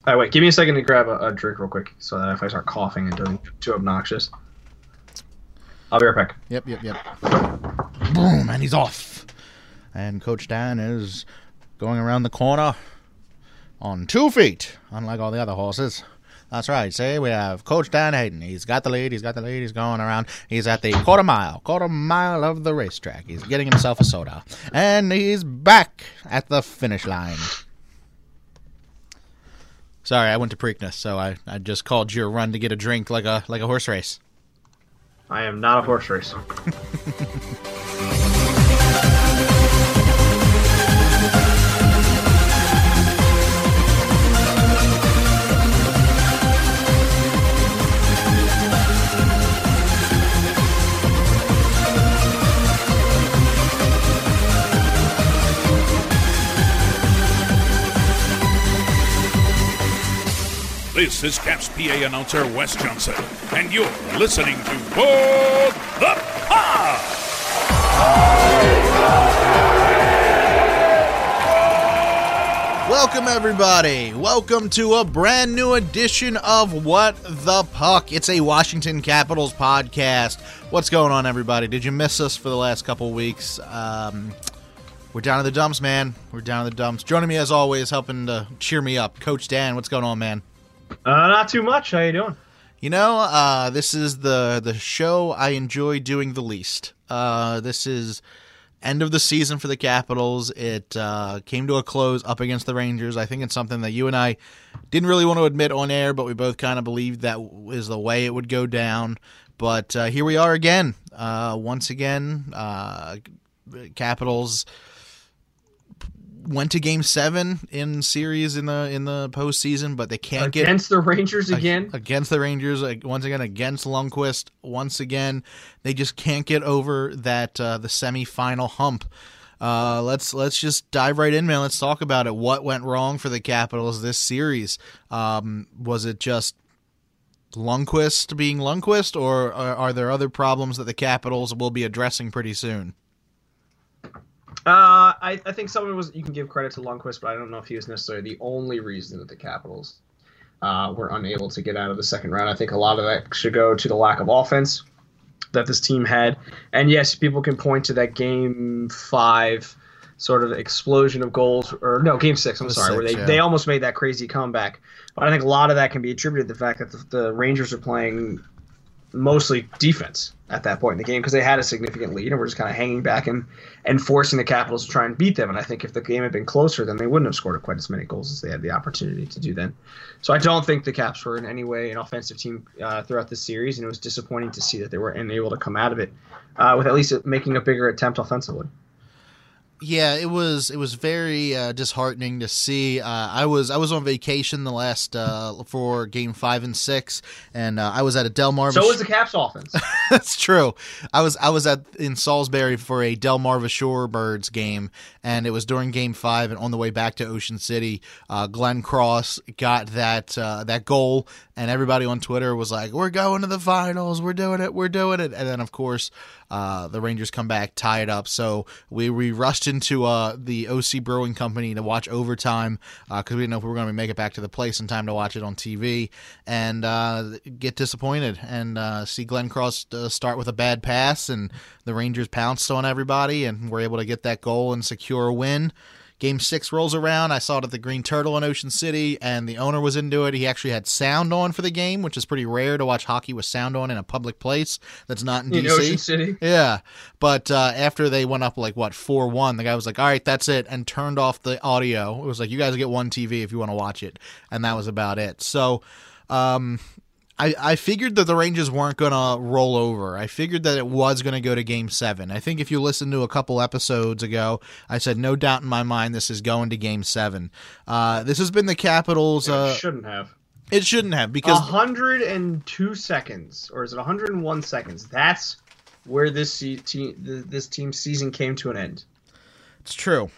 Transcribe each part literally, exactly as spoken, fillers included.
All right, wait. Give me a second to grab a, a drink real quick so that if I start coughing, it doesn't get too obnoxious. I'll be right back. Yep, yep, yep. Boom, and he's off. And Coach Dan is going around the corner on two feet, unlike all the other horses. That's right. See, we have Coach Dan Hayden. He's got the lead. He's got the lead. He's going around. He's at the quarter mile, quarter mile of the racetrack. He's getting himself a soda. And he's back at the finish line. Sorry, I went to Preakness, so I, I just called your run to get a drink like a like a horse race. I am not a horse race. This is Caps P A announcer Wes Johnson, and you're listening to Board the Pod! Welcome, everybody. Welcome to a brand new edition of What the Puck. It's a Washington Capitals podcast. What's going on, everybody? Did you miss us for the last couple weeks? Um, we're down in the dumps, man. We're down in the dumps. Joining me, as always, helping to cheer me up, Coach Dan. What's going on, man? Uh, not too much. How you doing? You know, uh, this is the the show I enjoy doing the least. Uh, this is end of the season for the Capitals. It uh, came to a close up against the Rangers. I think it's something that you and I didn't really want to admit on air, but we both kind of believed that is the way it would go down. But uh, here we are again. Uh, once again, uh, Capitals went to Game Seven in series in the in the postseason, but they can't against get against the Rangers again. Against the Rangers once again, against Lundqvist once again. They just can't get over that uh, the semifinal hump. Uh, let's let's just dive right in, man. Let's talk about it. What went wrong for the Capitals this series? Um, was it just Lundqvist being Lundqvist, or are, are there other problems that the Capitals will be addressing pretty soon? Uh, I, I think some of it was, you can give credit to Lundqvist, but I don't know if he was necessarily the only reason that the Capitals uh, were unable to get out of the second round. I think a lot of that should go to the lack of offense that this team had. And yes, people can point to that game five sort of explosion of goals, or no, game six, I'm sorry, six, where they, yeah. they almost made that crazy comeback. But I think a lot of that can be attributed to the fact that the, the Rangers are playing mostly defense at that point in the game because they had a significant lead and were just kind of hanging back and, and forcing the Capitals to try and beat them. And I think if the game had been closer, then they wouldn't have scored quite as many goals as they had the opportunity to do then. So I don't think the Caps were in any way an offensive team uh, throughout the series, and it was disappointing to see that they were unable to come out of it uh, with at least making a bigger attempt offensively. Yeah, it was it was very uh, disheartening to see. Uh, I was I was on vacation the last uh, for game five and six, and uh, I was at a Delmarva. So was the Caps offense. That's true. I was I was at in Salisbury for a Delmarva Shorebirds game, and it was during game five. And on the way back to Ocean City, uh, Glenn Cross got that uh, that goal, and everybody on Twitter was like, "We're going to the finals. We're doing it. We're doing it." And then of course, uh, the Rangers come back, tie it up. So we we rushed into uh, the O C Brewing Company to watch overtime because uh, we didn't know if we were going to make it back to the place in time to watch it on T V, and uh, get disappointed and uh, see Glenn Cross uh, start with a bad pass, and the Rangers pounced on everybody and were able to get that goal and secure a win. Game six rolls around. I saw it at the Green Turtle in Ocean City, and the owner was into it. He actually had sound on for the game, which is pretty rare to watch hockey with sound on in a public place that's not in, in D C. Ocean City. Yeah, but uh, after they went up like, what, four one, the guy was like, all right, that's it, and turned off the audio. It was like, you guys get one T V if you want to watch it, and that was about it. So um, I, I figured that the Rangers weren't going to roll over. I figured that it was going to go to Game seven. I think if you listened to a couple episodes ago, I said no doubt in my mind this is going to Game seven. Uh, this has been the Capitals. Uh, it shouldn't have. It shouldn't have because one hundred two seconds, or is it one hundred one seconds? That's where this se- te- this team's season came to an end. It's true.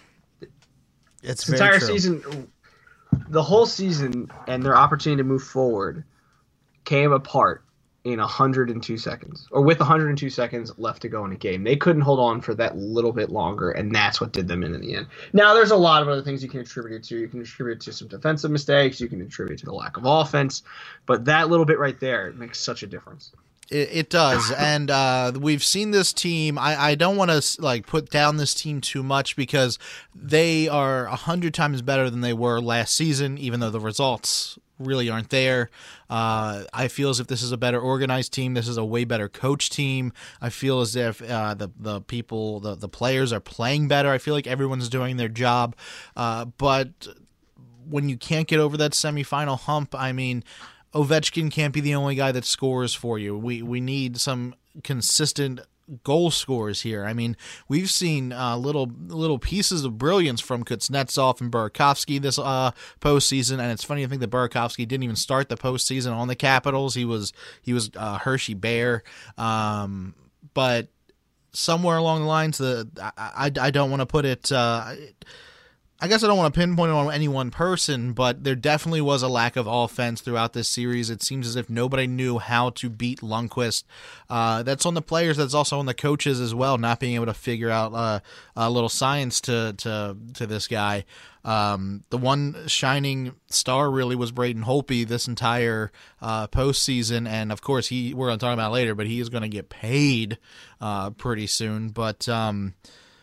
It's this very entire true. season, the whole season, and their opportunity to move forward came apart in one hundred two seconds, or with one hundred two seconds left to go in a game. They couldn't hold on for that little bit longer, and that's what did them in in the end. Now, there's a lot of other things you can attribute it to. You can attribute it to some defensive mistakes. You can attribute it to the lack of offense. But that little bit right there makes such a difference. It, it does, and uh, we've seen this team. I, I don't want to like put down this team too much because they are a hundred times better than they were last season, even though the results really aren't there. Uh, I feel as if this is a better organized team. This is a way better coach team. I feel as if uh, the the people, the the players are playing better. I feel like everyone's doing their job, uh, but when you can't get over that semifinal hump, I mean, Ovechkin can't be the only guy that scores for you. We we need some consistent goal scorers here. I mean, we've seen uh, little little pieces of brilliance from Kuznetsov and Burakovsky this uh, postseason, and it's funny to think that Burakovsky didn't even start the postseason on the Capitals. He was he was uh, Hershey Bear, um, but somewhere along the lines, the I I, I don't want to put it. Uh, I guess I don't want to pinpoint it on any one person, but there definitely was a lack of offense throughout this series. It seems as if nobody knew how to beat Lundqvist. Uh, that's on the players. That's also on the coaches as well, not being able to figure out uh, a little science to to to this guy. Um, the one shining star really was Braden Holtby this entire uh, postseason, and of course he we're going to talk about it later, but he is going to get paid uh, pretty soon. But um,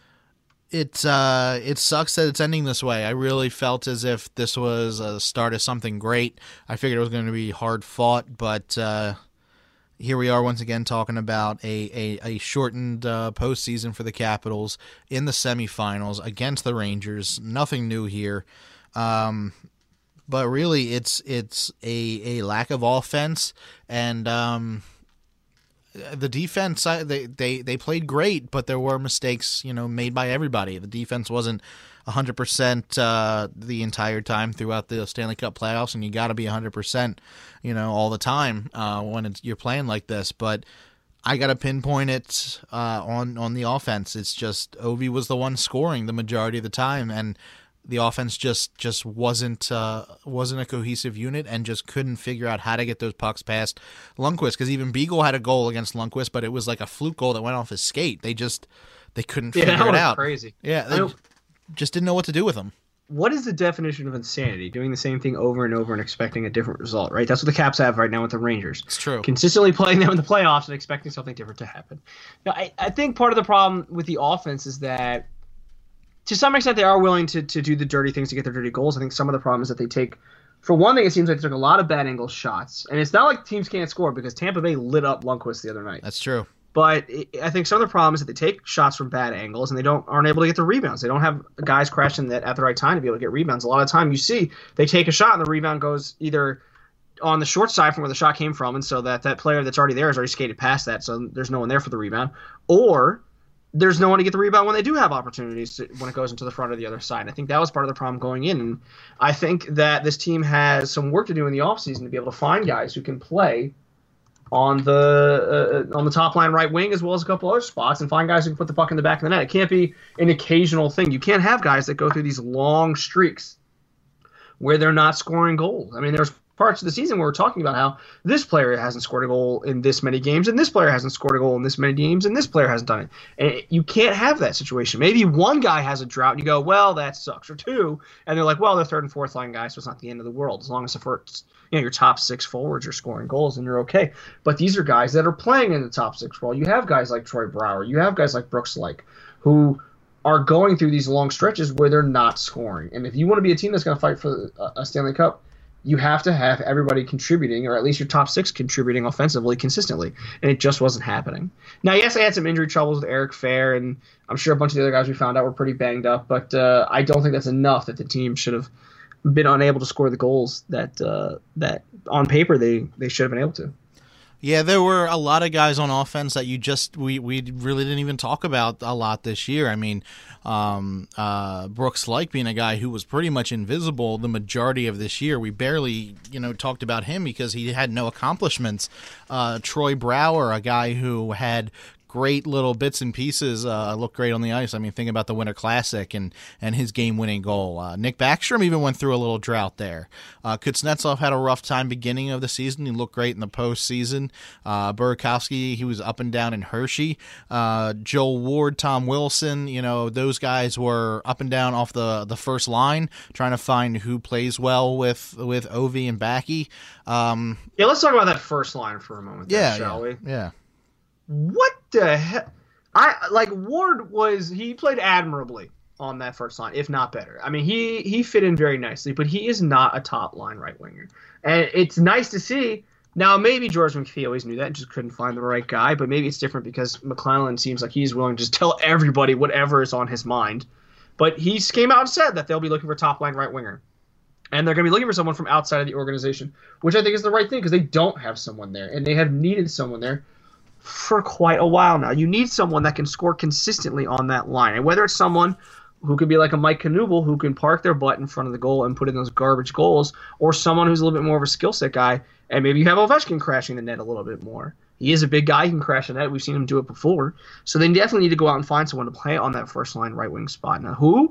It uh, it sucks that it's ending this way. I really felt as if this was a start of something great. I figured it was going to be hard fought, but uh, here we are once again talking about a, a, a shortened uh, postseason for the Capitals in the semifinals against the Rangers. Nothing new here. Um, but really, it's it's a, a lack of offense, and um, the defense, they, they they played great, but there were mistakes, you know, made by everybody. The defense wasn't one hundred percent uh, the entire time throughout the Stanley Cup playoffs, and you got to be one hundred percent, you know, all the time uh, when it's, you're playing like this. But I got to pinpoint it uh, on, on the offense. It's just Ovi was the one scoring the majority of the time, and the offense just just wasn't uh, wasn't a cohesive unit and just couldn't figure out how to get those pucks past Lundqvist. Because even Beagle had a goal against Lundqvist, but it was like a fluke goal that went off his skate. They just they couldn't yeah, figure that it was out. Crazy. Yeah, they just didn't know what to do with him. What is the definition of insanity? Doing the same thing over and over and expecting a different result, right? That's what the Caps have right now with the Rangers. It's true. Consistently playing them in the playoffs and expecting something different to happen. Now, I, I think part of the problem with the offense is that to some extent, they are willing to, to do the dirty things to get their dirty goals. I think some of the problem is that they take, for one thing, it seems like they took a lot of bad angle shots. And it's not like teams can't score because Tampa Bay lit up Lundqvist the other night. That's true. But it, I think some of the problem is that they take shots from bad angles and they don't aren't able to get the rebounds. They don't have guys crashing that at the right time to be able to get rebounds. A lot of the time you see they take a shot and the rebound goes either on the short side from where the shot came from, and so that that player that's already there has already skated past that, so there's no one there for the rebound, or there's no one to get the rebound when they do have opportunities to, when it goes into the front or the other side. I think that was part of the problem going in. And I think that this team has some work to do in the offseason to be able to find guys who can play on the uh, on the top line right wing as well as a couple other spots, and find guys who can put the puck in the back of the net. It can't be an occasional thing. You can't have guys that go through these long streaks where they're not scoring goals. I mean, there's parts of the season where we're talking about how this player hasn't scored a goal in this many games, and this player hasn't scored a goal in this many games, and this player hasn't done it. And you can't have that situation. Maybe one guy has a drought, and you go, well, that sucks, or two, and they're like, well, they're third and fourth line guys, so it's not the end of the world. As long as the first, you know, your top six forwards are scoring goals, and you're okay. But these are guys that are playing in the top six role. You have guys like Troy Brouwer. You have guys like Brooks Lake, who are going through these long stretches where they're not scoring. And if you want to be a team that's going to fight for a Stanley Cup, you have to have everybody contributing, or at least your top six contributing offensively consistently, and it just wasn't happening. Now, yes, I had some injury troubles with Eric Fair, and I'm sure a bunch of the other guys we found out were pretty banged up, but uh, I don't think that's enough that the team should have been unable to score the goals that uh, that on paper they, they should have been able to. Yeah, there were a lot of guys on offense that you just we, we really didn't even talk about a lot this year. I mean, um, uh, Brooks Lake being a guy who was pretty much invisible the majority of this year. We barely, you know, talked about him because he had no accomplishments. Uh, Troy Brouwer, a guy who had great little bits and pieces uh, look great on the ice. I mean, think about the Winter Classic and, and his game-winning goal. Uh, Nick Backstrom even went through a little drought there. Uh, Kuznetsov had a rough time beginning of the season. He looked great in the postseason. Uh, Burakovsky, he was up and down in Hershey. Uh, Joel Ward, Tom Wilson, you know, those guys were up and down off the, the first line, trying to find who plays well with, with Ovi and Backy. Um, yeah, let's talk about that first line for a moment, yeah, there, shall yeah, we? Yeah. What the hell? I like Ward was he played admirably on that first line, if not better. I mean, he he fit in very nicely, but he is not a top line right winger, and it's nice to see. Now, maybe George McPhee always knew that and just couldn't find the right guy, but maybe it's different because McClellan seems like he's willing to just tell everybody whatever is on his mind. But he came out and said that they'll be looking for a top line right winger, and they're going to be looking for someone from outside of the organization, which I think is the right thing because they don't have someone there, and they have needed someone there for quite a while now. You need someone that can score consistently on that line. And whether it's someone who could be like a Mike Knuble who can park their butt in front of the goal and put in those garbage goals, or someone who's a little bit more of a skill set guy, and maybe you have Ovechkin crashing the net a little bit more. He is a big guy. He can crash the net. We've seen him do it before. So they definitely need to go out and find someone to play on that first line right wing spot. Now, who?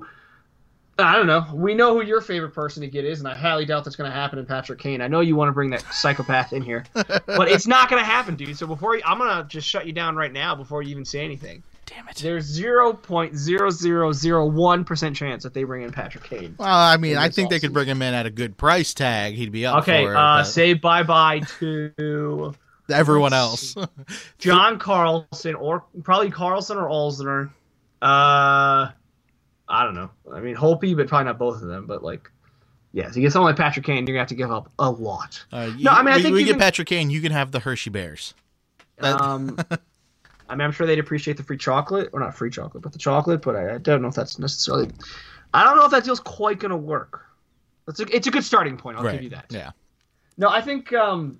I don't know. We know who your favorite person to get is, and I highly doubt that's going to happen in Patrick Kane. I know you want to bring that psychopath in here, but it's not going to happen, dude. So before you, I'm going to just shut you down right now before you even say anything. Damn it. There's zero point zero zero zero one percent chance that they bring in Patrick Kane. Well, I mean, I think they could bring him in at a good price tag. He'd be up okay, for it. Okay, uh, but... say bye-bye to... everyone else. John Carlson, or probably Carlson or Olsner. Uh... I don't know. I mean, Holtby, but probably not both of them. But, like, yeah, to get someone like Patrick Kane, you're going to have to give up a lot. Uh, you, no, I mean, I we, think we you get can, Patrick Kane, you can have the Hershey Bears. That... Um, I mean, I'm sure they'd appreciate the free chocolate. Or not free chocolate, but the chocolate. But I, I don't know if that's necessarily... I don't know if that deal's quite going to work. It's a, it's a good starting point. I'll right. give you that. Yeah. No, I think um,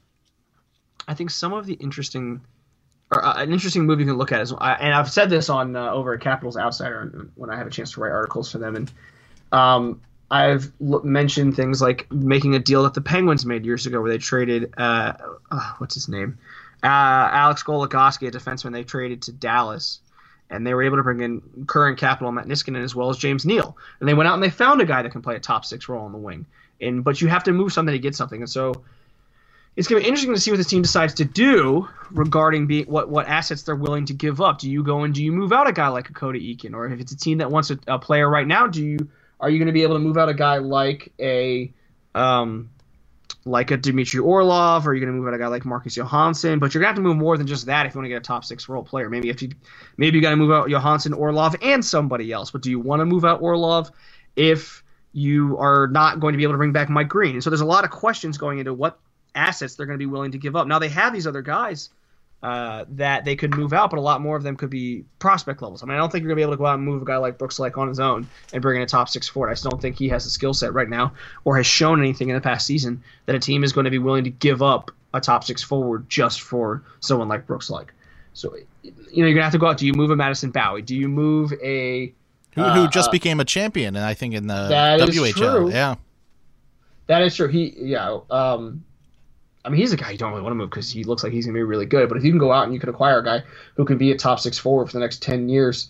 I think some of the interesting... Or uh, an interesting move you can look at is, I, and I've said this on uh, over at Capitals Outsider when I have a chance to write articles for them, and um, I've l- mentioned things like making a deal that the Penguins made years ago, where they traded uh, uh, what's his name, uh, Alex Goligoski, a defenseman they traded to Dallas, and they were able to bring in current Capital Matt Niskanen as well as James Neal, and they went out and they found a guy that can play a top six role on the wing, and but you have to move something to get something, and so. It's going to be interesting to see what this team decides to do regarding be, what, what assets they're willing to give up. Do you go and do you move out a guy like a Cody Eakin? Or if it's a team that wants a, a player right now, do you are you going to be able to move out a guy like a um, like a Dmitry Orlov? Or are you going to move out a guy like Marcus Johansson? But you're going to have to move more than just that if you want to get a top six role player. Maybe if you maybe you got to move out Johansson, Orlov, and somebody else. But do you want to move out Orlov if you are not going to be able to bring back Mike Green? And so there's a lot of questions going into what assets they're going to be willing to give up. Now they have these other guys uh, that they could move out, but a lot more of them could be prospect levels. I mean, I don't think you're going to be able to go out and move a guy like Brooks Lake on his own and bring in a top six forward. I still don't think he has the skill set right now or has shown anything in the past season that a team is going to be willing to give up a top six forward just for someone like Brooks Lake. So, you know, you're going to have to go out. Do you move a Madison Bowie? Do you move a who, uh, who just uh, became a champion? And I think in the that W H L, is true. yeah, that is true. He, yeah. Um, I mean, he's a guy you don't really want to move because he looks like he's going to be really good. But if you can go out and you can acquire a guy who can be a top six forward for the next ten years,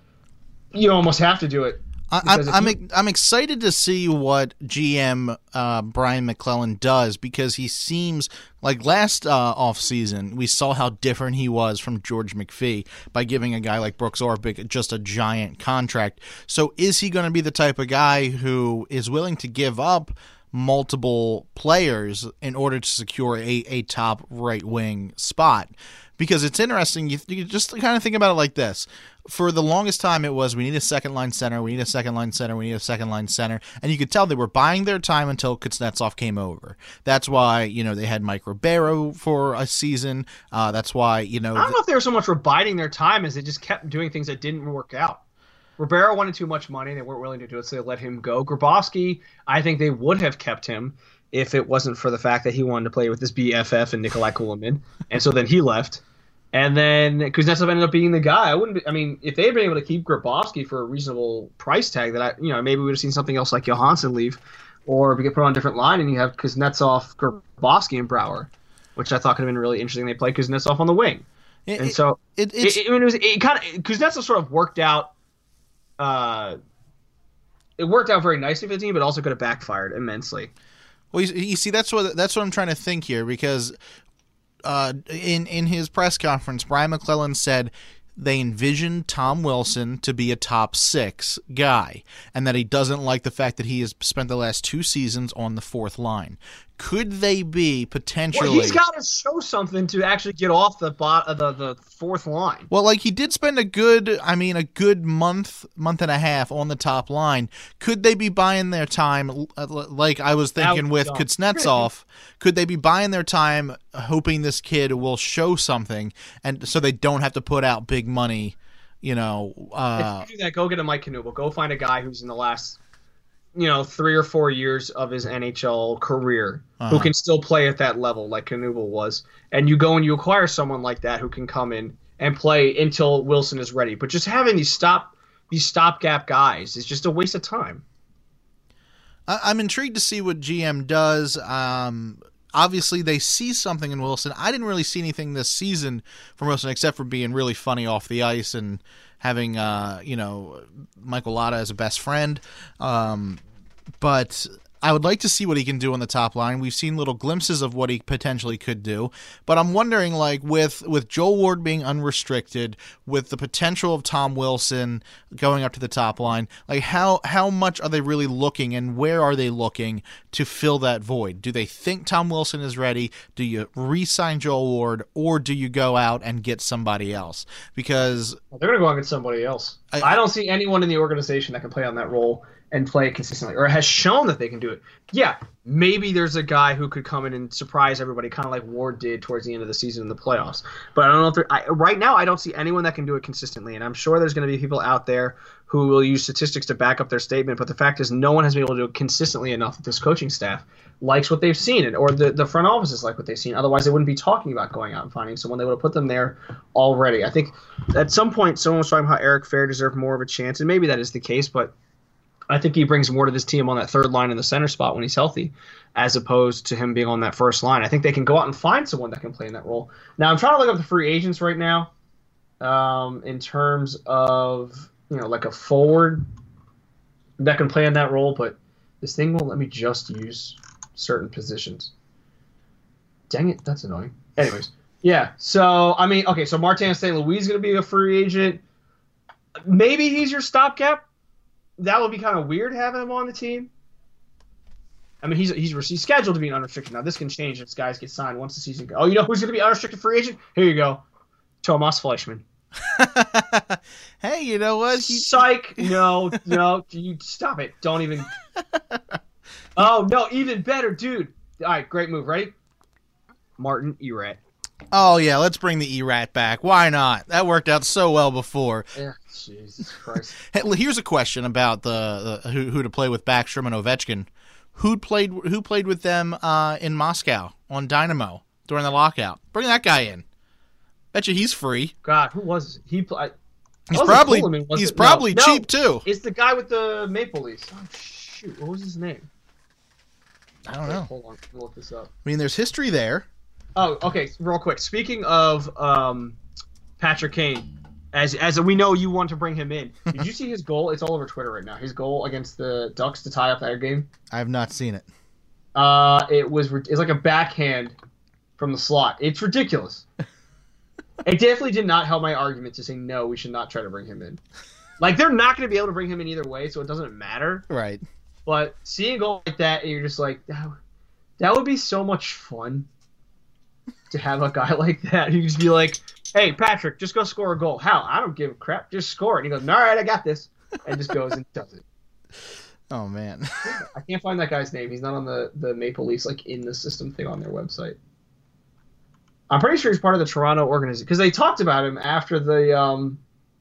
you almost have to do it. I, I'm I'm, you, I'm excited to see what G M uh, Brian McClellan does, because he seems like last uh, offseason we saw how different he was from George McPhee by giving a guy like Brooks Orpik just a giant contract. So is he going to be the type of guy who is willing to give up multiple players in order to secure a, a top right wing spot? Because it's interesting, you, you just kind of think about it like this. For the longest time it was, we need a second line center, we need a second line center, we need a second line center, and you could tell they were buying their time until Kuznetsov came over. That's why, you know, they had Mike Ribeiro for a season. Uh, that's why, you know... I don't know if they were so much for biding their time as they just kept doing things that didn't work out. Ribeiro wanted too much money. They weren't willing to do it, so they let him go. Grabowski, I think they would have kept him if it wasn't for the fact that he wanted to play with his B F F and Nikolai Kulemin, and so then he left. And then Kuznetsov ended up being the guy. I wouldn't. Be, I mean, if they had been able to keep Grabowski for a reasonable price tag, that I, you know, maybe we would have seen something else like Johansson leave, or we get put on a different line, and you have Kuznetsov, Grabowski, and Brouwer, which I thought could have been really interesting. They play Kuznetsov on the wing. It, and so it, it, it's, it, I mean, it was it kind of Kuznetsov sort of worked out. Uh, it worked out very nicely for the team, but also could have backfired immensely. well, you, you see, that's what that's what I'm trying to think here, because uh, in in his press conference, Brian McClellan said they envisioned Tom Wilson to be a top six guy, and that he doesn't like the fact that he has spent the last two seasons on the fourth line. Could they be potentially? Well, he's got to show something to actually get off the bot, uh, the the fourth line. Well, like he did spend a good, I mean, a good month, month and a half on the top line. Could they be buying their time, like I was thinking with dumb. Kuznetsov? Could they be buying their time, hoping this kid will show something, and so they don't have to put out big money? You know, uh, if you do that, go get a Mike Knuble. Go find a guy who's in the last, you know, three or four years of his N H L career uh-huh. who can still play at that level like Knuble was. And you go and you acquire someone like that who can come in and play until Wilson is ready. But just having these stop these stopgap guys is just a waste of time. I- I'm intrigued to see what G M does. Um, obviously, they see something in Wilson. I didn't really see anything this season from Wilson except for being really funny off the ice and having, uh, you know, Michael Lotta as a best friend. Um, but I would like to see what he can do on the top line. We've seen little glimpses of what he potentially could do, but I'm wondering, like, with, with Joel Ward being unrestricted, with the potential of Tom Wilson going up to the top line, like, how, how much are they really looking, and where are they looking to fill that void? Do they think Tom Wilson is ready? Do you re-sign Joel Ward, or do you go out and get somebody else? Because Well, they're going to go out and get somebody else. I- I, I don't see anyone in the organization that can play on that role and play it consistently, or has shown that they can do it. Yeah, maybe there's a guy who could come in and surprise everybody, kind of like Ward did towards the end of the season in the playoffs. But I don't know if there, I, right now I don't see anyone that can do it consistently, and I'm sure there's going to be people out there who will use statistics to back up their statement. But the fact is, no one has been able to do it consistently enough that this coaching staff likes what they've seen, or the, the front offices like what they've seen. Otherwise, they wouldn't be talking about going out and finding someone. They would have put them there already. I think at some point someone was talking about how Eric Fair deserved more of a chance, and maybe that is the case, but I think he brings more to this team on that third line in the center spot when he's healthy, as opposed to him being on that first line. I think they can go out and find someone that can play in that role. Now, I'm trying to look up the free agents right now um, in terms of, you know, like a forward that can play in that role, but this thing won't let me just use certain positions. Dang it, that's annoying. Anyways, yeah, so, I mean, okay, so Martin Saint Louis is going to be a free agent. Maybe he's your stopgap. That would be kind of weird having him on the team. I mean, he's he's he's scheduled to be an unrestricted. Now, this can change if guys get signed once the season goes. Oh, you know who's going to be unrestricted free agent? Here you go. Tomas Fleischmann. Hey, you know what? He... Psych. No, no. You stop it. Don't even. Oh, no. Even better, dude. All right, great move. Ready? Martin Erat. Oh, yeah, let's bring the E-Rat back. Why not? That worked out so well before. Yeah, Jesus Christ. Hey, here's a question about the, the who, who to play with Backstrom and Ovechkin. Who played Who played with them uh, in Moscow on Dynamo during the lockout? Bring that guy in. Bet you he's free. God, who was he? Play, he's probably Pullman, he's it? probably no, cheap no, too. It's the guy with the Maple Leafs. Oh shoot, what was his name? I don't know. Hold on, let me look this up. I mean, there's history there. Oh, okay. Real quick. Speaking of um, Patrick Kane, as as we know, you want to bring him in. Did you see his goal? It's all over Twitter right now. His goal against the Ducks to tie up that game. I have not seen it. Uh, it was it's like a backhand from the slot. It's ridiculous. It definitely did not help my argument to say no. We should not try to bring him in. Like they're not going to be able to bring him in either way, so it doesn't matter. Right. But seeing a goal like that, and you're just like, that, that would be so much fun. To have a guy like that, you just be like, "Hey, Patrick, just go score a goal." How? I don't give a crap. Just score it. And he goes, "All right, I got this," and just goes and does it. Oh man, I can't find that guy's name. He's not on the the Maple Leafs like in the system thing on their website. I'm pretty sure he's part of the Toronto organization because they talked about him after the. Um...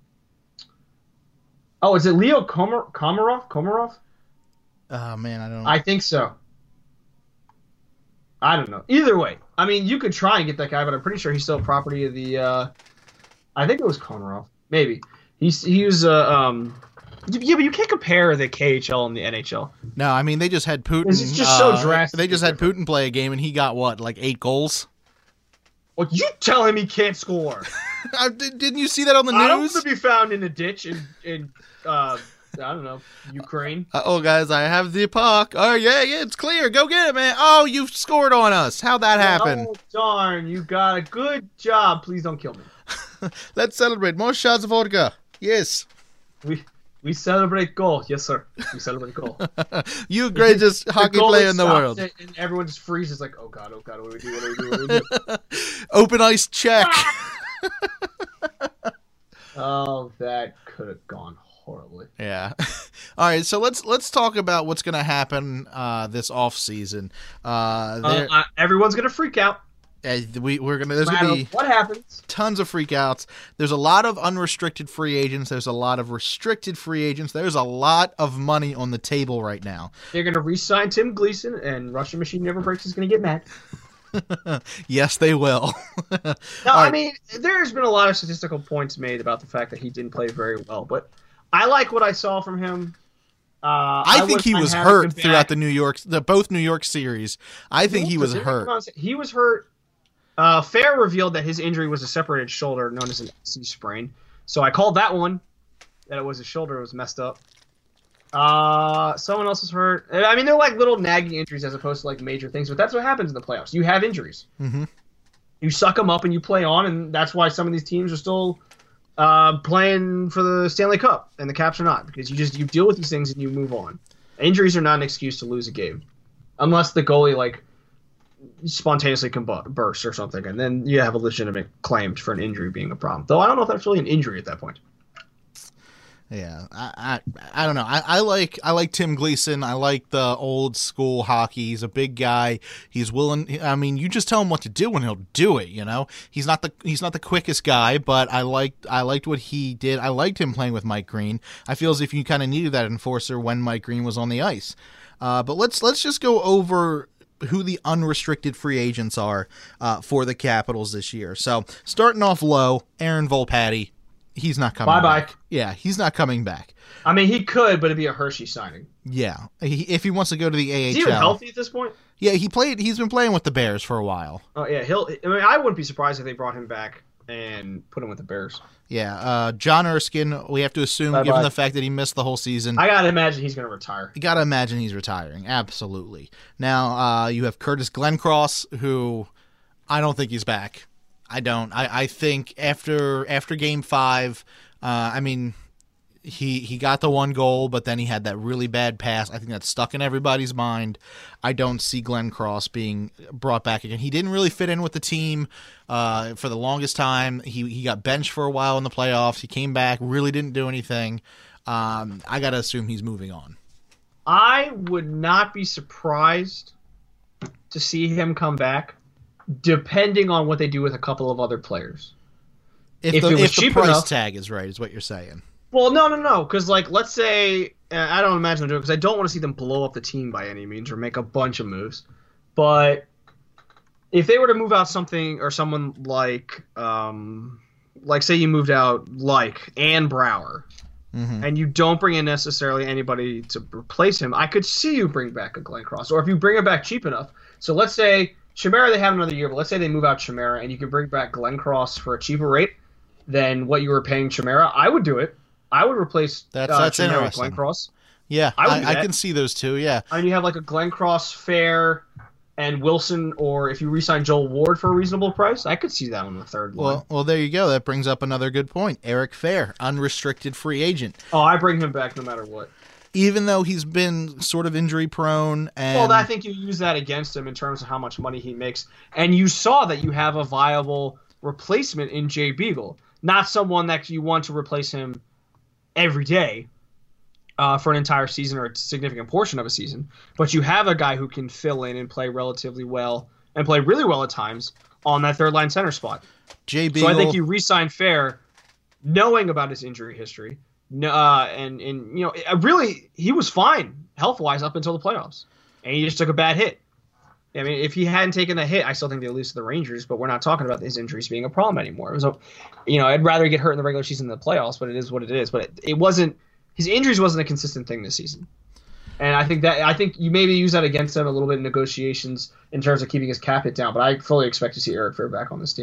Oh, is it Leo Komar- Komarov? Komarov? Oh man, I don't know. I think so. I don't know. Either way, I mean, you could try and get that guy, but I'm pretty sure he's still property of the. Uh, I think it was Komarov. Maybe he's he was. Uh, um, yeah, but you can't compare the K H L and the N H L. No, I mean they just had Putin. It's just so uh, drastic. They just had Putin play a game and he got what, like eight goals? Well, you tell him he can't score. I, didn't you see that on the I don't news? want to be found in a ditch in, in uh, I don't know, Ukraine. Uh, oh, guys, I have the puck. Oh, yeah, yeah, it's clear. Go get it, man. Oh, you scored on us. How'd that happen? Oh, darn, you got a good job. Please don't kill me. Let's celebrate. More shots of vodka. Yes. We we celebrate goal. Yes, sir. We celebrate goal. You greatest hockey goalie player in the stops world. it, and everyone just freezes like, oh, God, oh, God, what do we do? What do we do? What do we do? Open ice check. Oh, that could have gone horribly. Yeah. All right, so let's let's talk about what's going to happen uh, this off season. Uh, Uh, I- everyone's going to freak out. uh, we we're gonna there's No gonna matter be what happens. tons of freakouts. There's a lot of unrestricted free agents. There's a lot of restricted free agents. There's a lot of money on the table right now. They're going to re-sign Tim Gleason, and Russian Machine Never Breaks is going to get mad. Yes, they will. No, All I right. mean, there's been a lot of statistical points made about the fact that he didn't play very well, but I like what I saw from him. Uh, I think he wouldn't was mind having hurt him throughout back. the New York, the both New York series. I think he was Didn't hurt. come out and say- He was hurt. Uh, Fair revealed that his injury was a separated shoulder, known as an S C sprain. So I called that one. That it was his shoulder was messed up. Uh, someone else was hurt. I mean, they're like little nagging injuries as opposed to like major things, but that's what happens in the playoffs. You have injuries. Mm-hmm. You suck them up and you play on, and that's why some of these teams are still uh, playing for the Stanley Cup, and the Caps are not, because you just you deal with these things and you move on. Injuries are not an excuse to lose a game, unless the goalie like spontaneously combu- bursts or something, and then you have a legitimate claim for an injury being a problem. Though I don't know if that's really an injury at that point. Yeah, I, I I don't know. I, I like I like Tim Gleason. I like the old school hockey. He's a big guy. He's willing. I mean, you just tell him what to do and he'll do it. You know, he's not the he's not the quickest guy, but I liked I liked what he did. I liked him playing with Mike Green. I feel as if you kind of needed that enforcer when Mike Green was on the ice. Uh, but let's let's just go over who the unrestricted free agents are uh, for the Capitals this year. So starting off low, Aaron Volpatti. He's not coming Bye-bye. back. Yeah, he's not coming back. I mean, he could, but it'd be a Hershey signing. Yeah, he, if he wants to go to the A H L. Is he even healthy at this point? Yeah, he played. He's been playing with the Bears for a while. Oh yeah, he'll. I mean, I wouldn't be surprised if they brought him back and put him with the Bears. Yeah, uh, John Erskine. We have to assume, Bye-bye. given the fact that he missed the whole season, I gotta imagine he's gonna retire. you gotta imagine he's retiring. Absolutely. Now uh, you have Curtis Glencross, who I don't think he's back. I don't. I, I think after after Game Five. Uh, I mean, he he got the one goal, but then he had that really bad pass. I think that's stuck in everybody's mind. I don't see Glenn Cross being brought back again. He didn't really fit in with the team uh, for the longest time. He he got benched for a while in the playoffs. He came back, really didn't do anything. Um, I got to assume he's moving on. I would not be surprised to see him come back, depending on what they do with a couple of other players. If, If the, it was if the cheap price enough- tag is right, is what you're saying. Well, no, no, no, because like let's say uh, I don't imagine them doing it because I don't want to see them blow up the team by any means or make a bunch of moves, but if they were to move out something or someone like, um, like say you moved out like Ann Brower, Mm-hmm. and you don't bring in necessarily anybody to replace him, I could see you bring back a Glenn Cross, or if you bring him back cheap enough. So let's say Chimera, they have another year, but let's say they move out Chimera and you can bring back Glenn Cross for a cheaper rate than what you were paying Chimera. I would do it. I would replace That's- uh, that's Chimera with interesting. Glenn Cross. Yeah, I would I, do I that. can see those two. Yeah, I mean, you have like a Glenn Cross, Fair, and Wilson, or if you re-sign Joel Ward for a reasonable price, I could see that on the third line. well, well, there you go. That brings up another good point. Eric Fair, unrestricted free agent. Oh, I bring him back no matter what. Even though he's been sort of injury prone, and Well, I think you use that against him in terms of how much money he makes. And you saw that you have a viable replacement in Jay Beagle. Not someone that you want to replace him every day uh, for an entire season or a significant portion of a season. But you have a guy who can fill in and play relatively well and play really well at times on that third line center spot. Jay Beagle. So I think you re-sign Fair knowing about his injury history. Uh, and, and, you know, really, he was fine health-wise up until the playoffs. And he just took a bad hit. I mean, if he hadn't taken the hit, I still think they lose to the Rangers, but we're not talking about his injuries being a problem anymore. So, you know, I'd rather get hurt in the regular season than the playoffs, but it is what it is. But it, it wasn't – his injuries wasn't a consistent thing this season. And I think that I think you maybe use that against him a little bit in negotiations in terms of keeping his cap hit down, but I fully expect to see Eric Fair back on this team.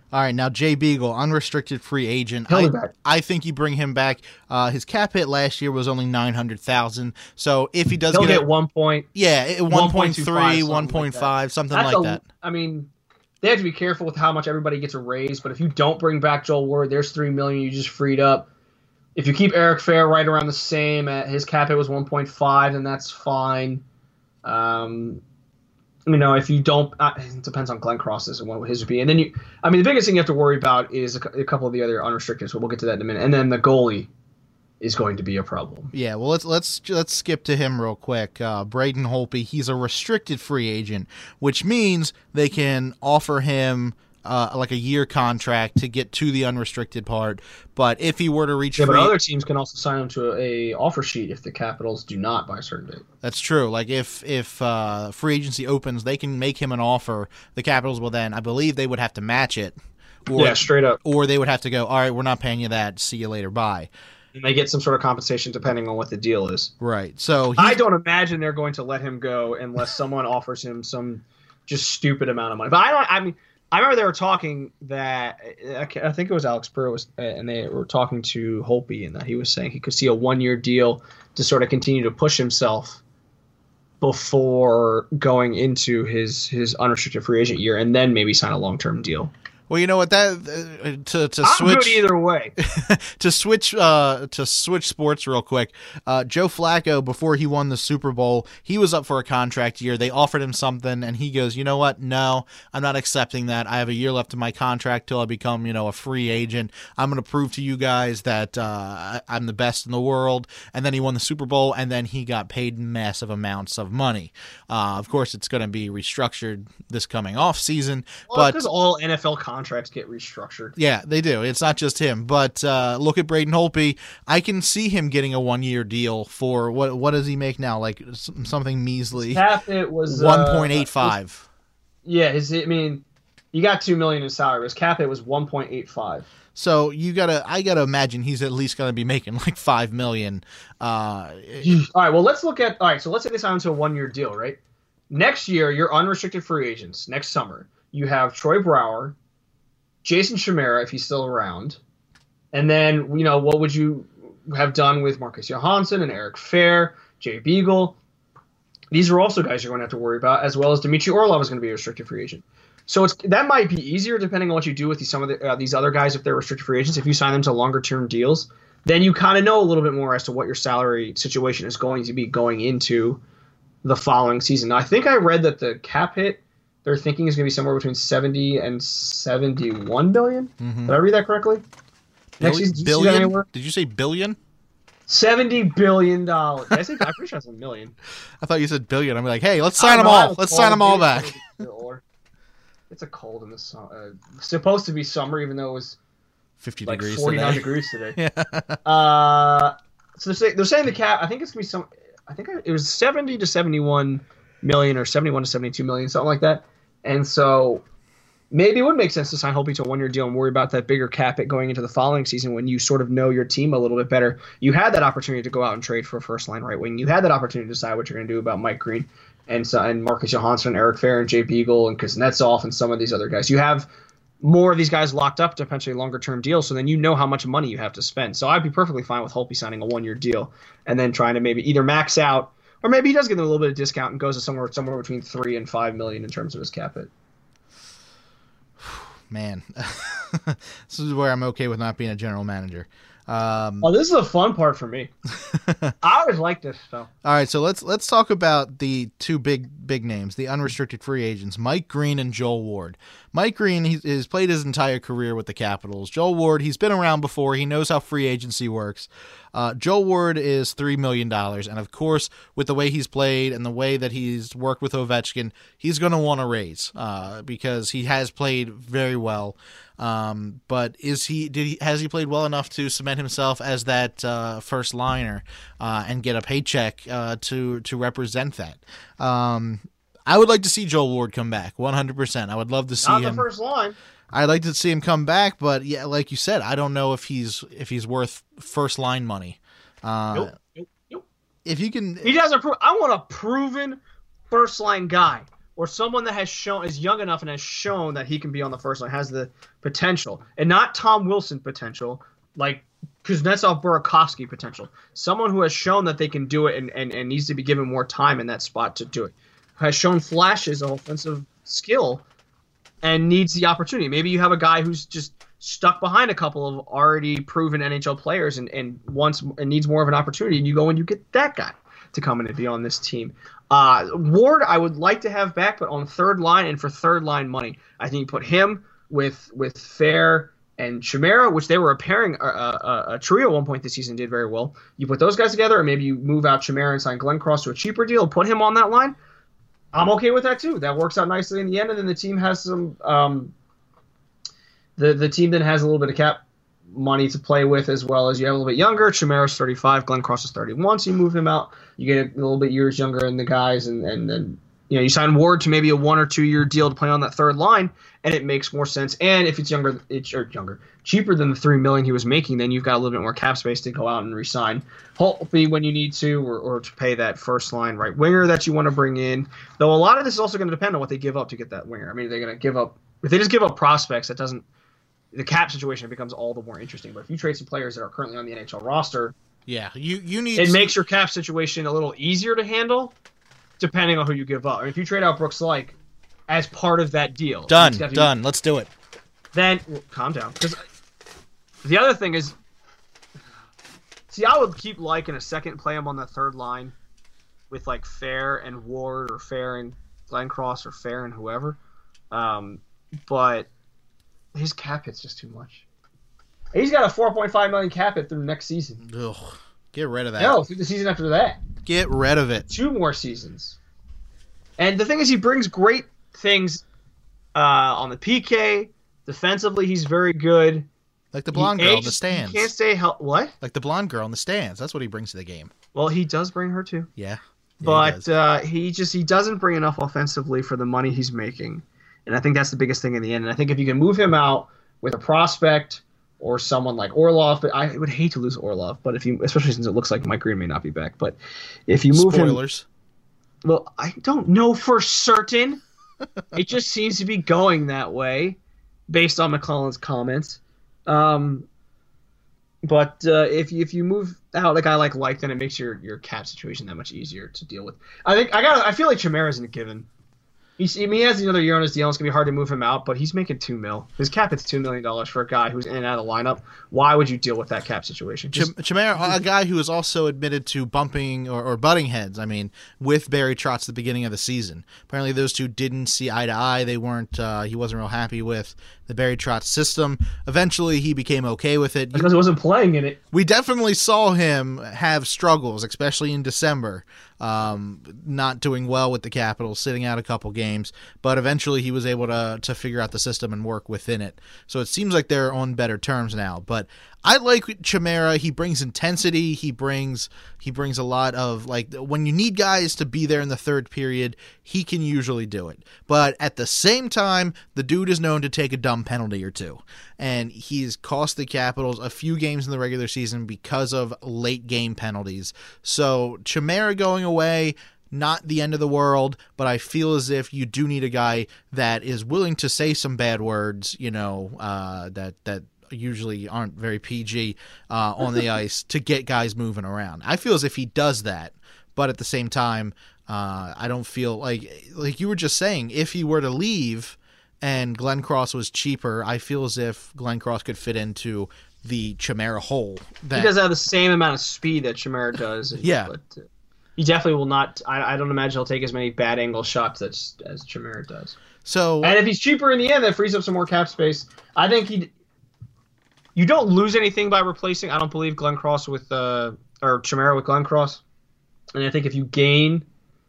All right, now Jay Beagle, unrestricted free agent. He'll I, be back. I think you bring him back. Uh, his cap hit last year was only nine hundred thousand. So if he does He'll get, get a, one point. yeah, one point three, one something point like five, something That's like a- that. I mean, they have to be careful with how much everybody gets a raise. But if you don't bring back Joel Ward, there's three million you just freed up. If you keep Eric Fair right around the same, uh, his cap hit was one point five, then that's fine. Um, you know, if you don't, uh, it depends on Glenn Cross's and what his would be. And then you, I mean, the biggest thing you have to worry about is a, cou- a couple of the other unrestricted. So we'll get to that in a minute. And then the goalie is going to be a problem. Yeah, well, let's let's let's skip to him real quick. Uh, Braden Holtby, he's a restricted free agent, which means they can offer him uh, like a year contract to get to the unrestricted part. But if he were to reach Yeah, free, but other teams can also sign him to a, a offer sheet if the Capitals do not by a certain date. that's true. Like if if uh, free agency opens, they can make him an offer. The Capitals will then, I believe, they would have to match it. Or, Yeah, straight up. Or they would have to go, all right, we're not paying you that. See you later. Bye. And they get some sort of compensation depending on what the deal is. Right. So he, I don't imagine they're going to let him go unless someone offers him some just stupid amount of money. But I don't. I mean, I remember they were talking that I think it was Alex Burrow was, and they were talking to Holtby, and that he was saying he could see a one-year deal to sort of continue to push himself before going into his his unrestricted free agent year, and then maybe sign a long-term deal. well, you know what that uh, to to I'm switch good either way. to switch uh, to switch sports real quick. Uh, Joe Flacco, before he won the Super Bowl, he was up for a contract year. They offered him something, and he goes, "You know what? No, I'm not accepting that. I have a year left of my contract till I become, you know, a free agent. I'm going to prove to you guys that uh, I- I'm the best in the world." And then he won the Super Bowl, and then he got paid massive amounts of money. Uh, of course, it's going to be restructured this coming off season, Well, but because all N F L contracts get restructured. yeah, they do. It's not just him. But uh, look at Braden Holtby. I can see him getting a one-year deal for what? What does he make now? Like s- something measly, Cap it was one point eight five. Yeah, his. I mean, you got two million in salary. His cap hit was one point eight five. So you gotta, I gotta imagine he's at least gonna be making like five million. Uh, All right. Well, let's look at. All right. So let's say they sign into a one-year deal, right? Next year, you're unrestricted free agents. Next summer, you have Troy Brower, Jason Chimera, if he's still around, and then you know what would you have done with Marcus Johansson and Eric Fair, Jay Beagle? These are also guys you're going to have to worry about, as well as Dmitry Orlov is going to be a restricted free agent. So it's that might be easier depending on what you do with these, some of the, uh, these other guys if they're restricted free agents. If you sign them to longer term deals, then you kind of know a little bit more as to what your salary situation is going to be going into the following season. Now, I think I read that the cap hit they're thinking is going to be somewhere between seventy and seventy-one billion. Mhm. Did I read that correctly? Next season, did you see that billion? anywhere? Did you say billion? Seventy billion dollars. I think I'm pretty sure that's a million. I thought you said billion. I'm like, hey, let's I sign don't them know, I all. have a Let's cold, sign them all maybe back. it's a little older. It's a cold in the summer. Uh, supposed to be summer, even though it was Fifty like degrees forty-nine today. degrees today. Yeah. Uh, so they're saying, they're saying the cap. I think it's gonna be some. I think it was seventy to seventy-one million or seventy-one to seventy-two million, something like that. And so maybe it would make sense to sign Holtby to a one-year deal and worry about that bigger cap it going into the following season when you sort of know your team a little bit better. You had that opportunity to go out and trade for a first-line right wing. You had that opportunity to decide what you're going to do about Mike Green and so, and Marcus Johansson, Eric Fair, and Jay Beagle, and Kuznetsov, and some of these other guys. You have more of these guys locked up to potentially longer-term deals, so then you know how much money you have to spend. So I'd be perfectly fine with Holtby signing a one-year deal and then trying to maybe either max out, or maybe he does get a little bit of discount and goes to somewhere somewhere between three and five million in terms of his cap hit. Man, this is where I'm okay with not being a general manager. Um, Oh, this is a fun part for me. I always like this stuff. all right, so let's let's talk about the two big big names, the unrestricted free agents, Mike Green and Joel Ward. Mike Green, he has played his entire career with the Capitals. Joel Ward, he's been around before. He knows how free agency works. Uh, Joel Ward is three million dollars, and of course, with the way he's played and the way that he's worked with Ovechkin, he's going to want a raise uh, because he has played very well. Um, but is he did he has he played well enough to cement himself as that uh, first liner uh, and get a paycheck uh, to to represent that? Um, I would like to see Joel Ward come back one hundred percent. I would love to see Not him. the first line. I'd like to see him come back, but yeah, like you said, I don't know if he's if he's worth first line money. Uh, Nope, nope, nope. If you can, He doesn't prove. I want a proven first line guy. or someone that has shown is young enough and has shown that he can be on the first line, has the potential, and not Tom Wilson potential, like Kuznetsov Burakovsky potential. Someone who has shown that they can do it and, and, and needs to be given more time in that spot to do it. Has shown flashes of offensive skill and needs the opportunity. Maybe you have a guy who's just stuck behind a couple of already proven N H L players and, and wants and needs more of an opportunity, and you go and you get that guy to come in and be on this team. Uh, Ward, I would like to have back, but on third line and for third line money, I think you put him with with Fair and Chimera, which they were a pairing, a, a, a trio at one point this season, did very well. You put those guys together, or maybe you move out Chimera and sign Glenn Cross to a cheaper deal, put him on that line. I'm okay with that too. That works out nicely in the end, and then the team has some. Um, the the team then has a little bit of cap money to play with, as well as you have a little bit younger. Chimera's thirty-five, Glenn Cross is thirty-one, so you move him out. You get a little bit years younger in the guys, and and then you know you sign Ward to maybe a one or two year deal to play on that third line, and it makes more sense. And if it's younger, it's or younger, cheaper than the three million he was making, then you've got a little bit more cap space to go out and re-sign Holtby when you need to, or, or to pay that first line right winger that you want to bring in. Though a lot of this is also going to depend on what they give up to get that winger. I mean, they're going to give up if they just give up prospects, that doesn't. The cap situation becomes all the more interesting. But if you trade some players that are currently on the N H L roster, yeah, you you need it some... makes your cap situation a little easier to handle, depending on who you give up. I mean, if you trade out Brooks Laich as part of that deal, done, done. Let's do it. Then well, calm down, because the other thing is, see, I would keep Laich in a second, play him on the third line with like Fair and Ward, or Fair and Glenn Cross, or Fair and whoever, um, but. His cap hit's just too much. He's got a four point five million cap hit through next season. Ugh, get rid of that. No, through the season after that. Get rid of it. Two more seasons. And the thing is, he brings great things uh, on the P K. Defensively, he's very good. Like the blonde he girl aged, in the stands. He can't stay hel- what? Like the blonde girl in the stands. That's what he brings to the game. Well, he does bring her too. Yeah. yeah but he, uh, he just he doesn't bring enough offensively for the money he's making. And I think that's the biggest thing in the end. And I think if you can move him out with a prospect or someone like Orlov, but I would hate to lose Orlov, but if you, especially since it looks like Mike Green may not be back, but if you move Spoilers. him, well, I don't know for certain. It just seems to be going that way, based on McClellan's comments. Um, but uh, if you if you move out a guy like Laich, then it makes your your cap situation that much easier to deal with. I think I got. I feel like Chimera's a given. He's, I mean, he has another year on his deal. It's going to be hard to move him out, but he's making two mil. His cap is two million dollars for a guy who's in and out of the lineup. Why would you deal with that cap situation? Just, Ch- Chimera, a guy who is also admitted to bumping or, or butting heads, I mean, with Barry Trotz at the beginning of the season. Apparently those two didn't see eye to eye. They weren't, uh, he wasn't real happy with the Barry Trotz system. Eventually he became okay with it. Because he wasn't playing in it. We definitely saw him have struggles, especially in December. Um, not doing well with the Capitals, sitting out a couple games, but eventually he was able to to figure out the system and work within it. So it seems like they're on better terms now. But I like Chimera. He brings intensity. He brings he brings a lot of, like, when you need guys to be there in the third period, he can usually do it. But at the same time, the dude is known to take a dumb penalty or two. And he's cost the Capitals a few games in the regular season because of late game penalties. So Chimera going away, not the end of the world, but I feel as if you do need a guy that is willing to say some bad words, you know, uh, that that usually aren't very P G uh, on the ice to get guys moving around. I feel as if he does that, but at the same time, uh, I don't feel like, like you were just saying, if he were to leave and Glenn Cross was cheaper, I feel as if Glenn Cross could fit into the Chimera hole. That, he doesn't have the same amount of speed that Chimera does. Yeah. But uh, he definitely will not, I, I don't imagine he'll take as many bad angle shots as, as Chimera does. So, and if he's cheaper in the end, that frees up some more cap space. I think he. You don't lose anything by replacing, I don't believe, Glenn Cross with, uh, or Chimera with Glenn Cross. And I think if you gain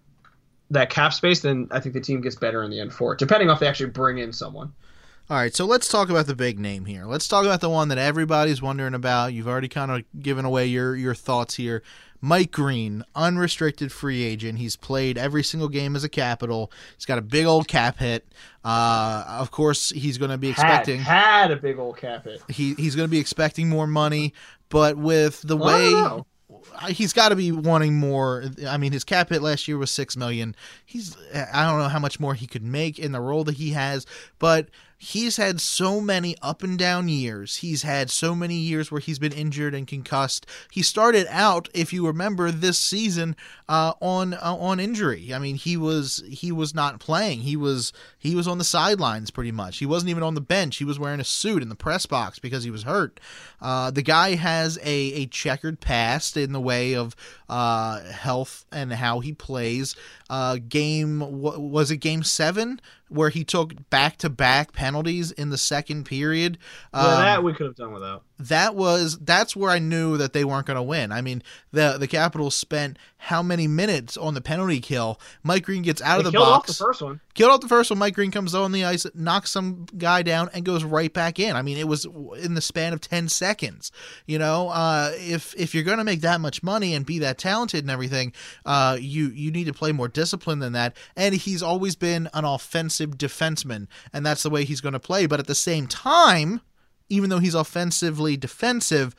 that cap space, then I think the team gets better in the end for it, depending on if they actually bring in someone. All right, so let's talk about the big name here. Let's talk about the one that everybody's wondering about. You've already kind of given away your, your thoughts here. Mike Green, unrestricted free agent. He's played every single game as a Capital. He's got a big old cap hit. Uh, of course, he's going to be expecting... Had, had a big old cap hit. He, he's going to be expecting more money, but with the way... he's got to be wanting more. I mean, his cap hit last year was six million. He's I don't know how much more he could make in the role that he has, but he's had so many up and down years. He's had so many years where he's been injured and concussed. He started out, if you remember, this season uh, on uh, on injury. I mean, he was he was not playing. He was he was on the sidelines pretty much. He wasn't even on the bench. He was wearing a suit in the press box because he was hurt. Uh, the guy has a, a checkered past in the way of uh, health and how he plays. Uh, game was it game seven where he took back-to-back penalties in the second period. Yeah, um, that we could have done without. That was that's where I knew that they weren't going to win. I mean, the the Capitals spent how many minutes on the penalty kill? Mike Green gets out They of the killed box. off the first one. Killed off the first one. Mike Green comes on the ice, knocks some guy down, and goes right back in. I mean, it was in the span of ten seconds. You know, uh, if if you're going to make that much money and be that talented and everything, uh, you you need to play more discipline than that. And he's always been an offensive defenseman, and that's the way he's going to play. But at the same time, even though he's offensively defensive,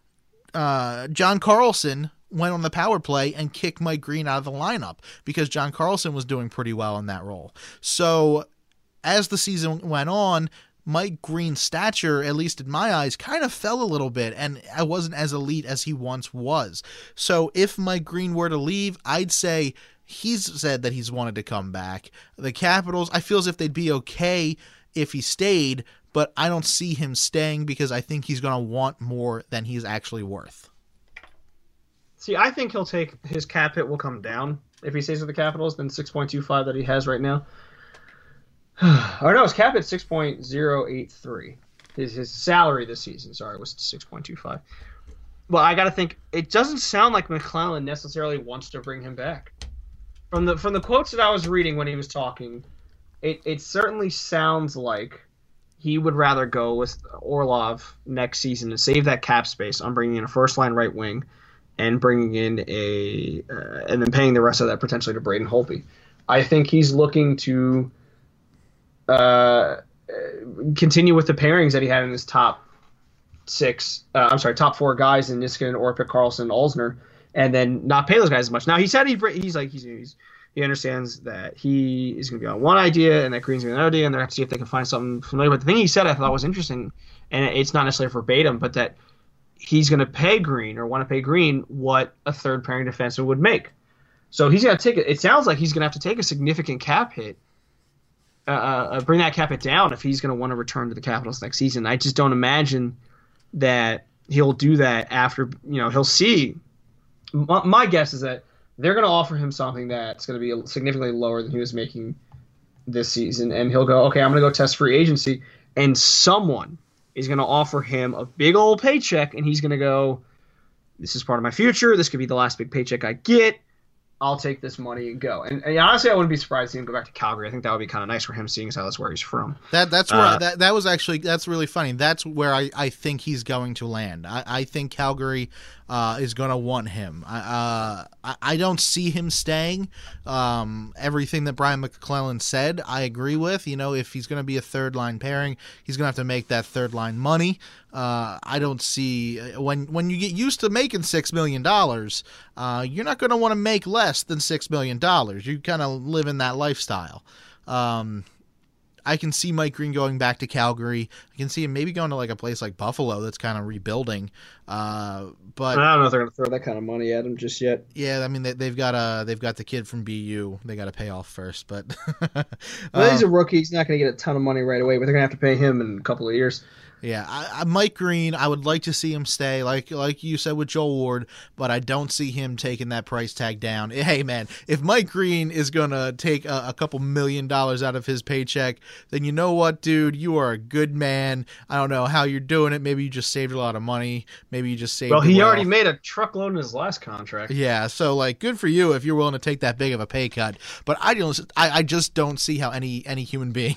uh, John Carlson went on the power play and kicked Mike Green out of the lineup because John Carlson was doing pretty well in that role. So as the season went on, Mike Green's stature, at least in my eyes, kind of fell a little bit, and I wasn't as elite as he once was. So if Mike Green were to leave, I'd say he's said that he's wanted to come back. The Capitals, I feel as if they'd be okay if he stayed, but I don't see him staying because I think he's going to want more than he's actually worth. See, I think he'll take his cap hit will come down if he stays with the Capitals than six point two five that he has right now. Or no, his cap hit six point zero eight three. His his salary this season, sorry, was six point two five. Well, I got to think it doesn't sound like McClellan necessarily wants to bring him back. From the from the quotes that I was reading when he was talking, it it certainly sounds like he would rather go with Orlov next season to save that cap space on bringing in a first line right wing and bringing in a uh, and then paying the rest of that potentially to Braden Holtby. I think he's looking to uh, continue with the pairings that he had in his top six. Uh, I'm sorry, top four guys in Niskanen, Orpik, Carlson, Olsner, and then not pay those guys as much. Now he said he he's like he's, he's he understands that he is going to be on one idea and that Green's going to be on another idea, and they're going to see if they can find something familiar. But the thing he said I thought was interesting, and it's not necessarily verbatim, but that he's going to pay Green or want to pay Green what a third pairing defenseman would make. So he's going to take it. It sounds like he's going to have to take a significant cap hit, uh, uh, bring that cap hit down if he's going to want to return to the Capitals next season. I just don't imagine that he'll do that after, you know, he'll see. My, my guess is that they're going to offer him something that's going to be significantly lower than he was making this season, and he'll go, okay, I'm going to go test free agency, and someone is going to offer him a big old paycheck, and he's going to go, this is part of my future. This could be the last big paycheck I get. I'll take this money and go. And, and honestly, I wouldn't be surprised to see him go back to Calgary. I think that would be kind of nice for him, seeing as how that's where he's from. That that's where Uh, that that was actually that's really funny. That's where I, I think he's going to land. I, I think Calgary uh, is going to want him. I, uh, I I don't see him staying. Um, everything that Brian McClellan said, I agree with. You know, if he's going to be a third line pairing, he's going to have to make that third line money. Uh, I don't see when when you get used to making six million dollars, uh, you're not going to want to make less than six million dollars. You kind of live in that lifestyle. Um, I can see Mike Green going back to Calgary. I can see him maybe going to like a place like Buffalo that's kind of rebuilding. Uh, but I don't know if they're going to throw that kind of money at him just yet. yeah, I mean they, they've got a they've got the kid from B U. They got to pay off first, but Well, he's um, a rookie. He's not going to get a ton of money right away, but they're going to have to pay him in a couple of years. Yeah, I, I, Mike Green, I would like to see him stay, like like you said with Joel Ward, but I don't see him taking that price tag down. Hey, man, if Mike Green is going to take a, a couple million dollars out of his paycheck, then you know what, dude? You are a good man. I don't know how you're doing it. Maybe you just saved a lot of money. Maybe you just saved Well, it he well. already made a truckload in his last contract. Yeah, so like, good for you if you're willing to take that big of a pay cut. But I don't, I, I just don't see how any any human being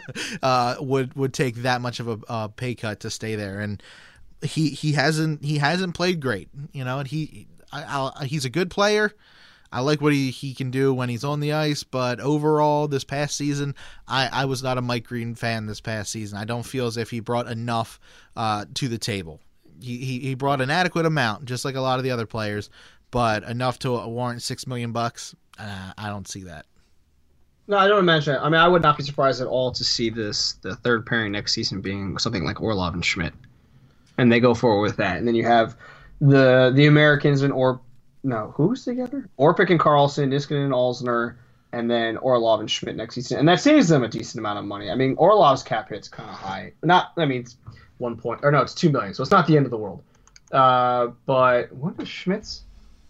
uh, would would take that much of a uh, pay cut to stay there. And he he hasn't he hasn't played great, you know. And he I, I, he's a good player. I like what he, he can do when he's on the ice, but overall this past season, I, I was not a Mike Green fan this past season. I don't feel as if he brought enough uh, to the table. he, he he brought an adequate amount, just like a lot of the other players, but enough to warrant six million bucks. Uh, I don't see that. No, I don't imagine it. I mean, I would not be surprised at all to see this the third pairing next season being something like Orlov and Schmidt, and they go forward with that. And then you have the the Americans and or no who's together? Orpik and Carlson, Niskanen and Alzner, and then Orlov and Schmidt next season, and that saves them a decent amount of money. I mean, Orlov's cap hit's kind of high. Not, I mean, it's one point or no, it's two million, so it's not the end of the world. Uh, but what is Schmidt's?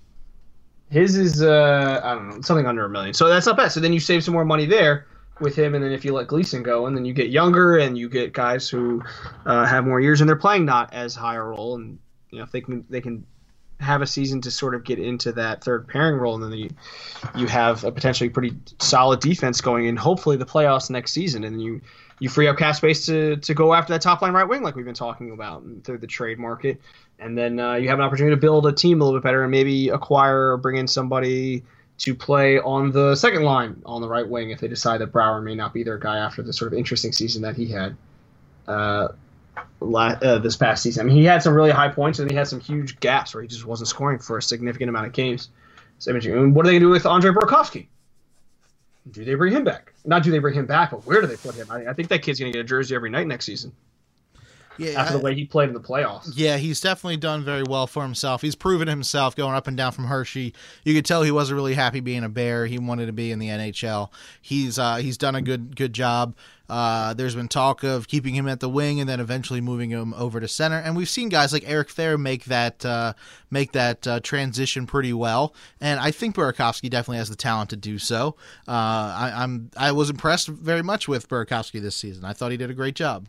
His is, uh, I don't know, something under a million. So that's not bad. So then you save some more money there with him, and then if you let Gleason go, and then you get younger, and you get guys who uh, have more years, and they're playing not as high a role, and you know if they can they can have a season to sort of get into that third pairing role, and then you you have a potentially pretty solid defense going in, hopefully the playoffs next season, and then you you free up cap space to to go after that top line right wing like we've been talking about through the trade market. And then uh, you have an opportunity to build a team a little bit better and maybe acquire or bring in somebody to play on the second line on the right wing if they decide that Brouwer may not be their guy after the sort of interesting season that he had uh, la- uh, this past season. I mean, he had some really high points and he had some huge gaps where he just wasn't scoring for a significant amount of games. So, and what are they going to do with Andre Burakovsky? Do they bring him back? Not do they bring him back, but where do they put him? I, I think that kid's going to get a jersey every night next season. Yeah, after the way he played in the playoffs. Yeah, he's definitely done very well for himself. He's proven himself going up and down from Hershey. You could tell he wasn't really happy being a Bear. He wanted to be in the N H L. He's uh, he's done a good good job. Uh, there's been talk of keeping him at the wing and then eventually moving him over to center. And we've seen guys like Eric Thayer make that uh, make that uh, transition pretty well. And I think Burakovsky definitely has the talent to do so. Uh, I, I'm I was impressed very much with Burakovsky this season. I thought he did a great job.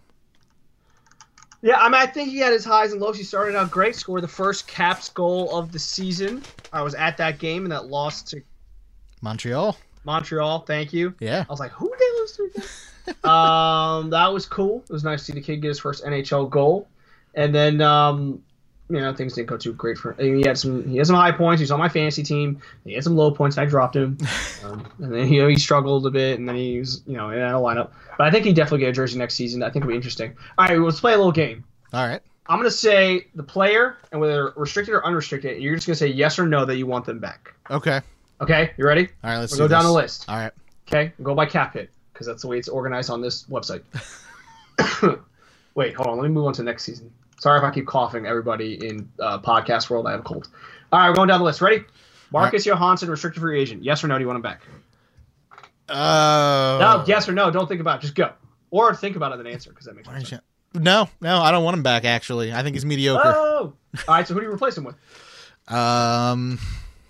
Yeah, I mean, I think he had his highs and lows. He started out great, scored the first Caps goal of the season. I was at that game and that loss to Montreal. Montreal, thank you. Yeah. I was like, who did they lose to again? um, that was cool. It was nice to see the kid get his first N H L goal. And then, um, you know, things didn't go too great for him. I mean, he had some he had some high points. He was on my fantasy team. He had some low points, and I dropped him. Um, and then, you know, he struggled a bit, and then he was, you know, in a lineup. But I think he definitely get a jersey next season. I think it'll be interesting. All right, let's play a little game. All right. I'm going to say the player, and whether restricted or unrestricted, you're just going to say yes or no that you want them back. Okay. Okay, you ready? All right, let's we'll do go this. down the list. All right. Okay, we'll go by cap hit, because that's the way it's organized on this website. Wait, hold on. Let me move on to next season. Sorry if I keep coughing, everybody in uh, podcast world. I have a cold. All right, we're going down the list. Ready? Marcus right. Johansson, restricted free agent. Yes or no? Do you want him back? Uh, no, yes or no. Don't think about it. Just go. Or think about it and answer, because that makes sense. No, no, I don't want him back, actually. I think he's mediocre. Oh! All right, so who do you replace him with? Um,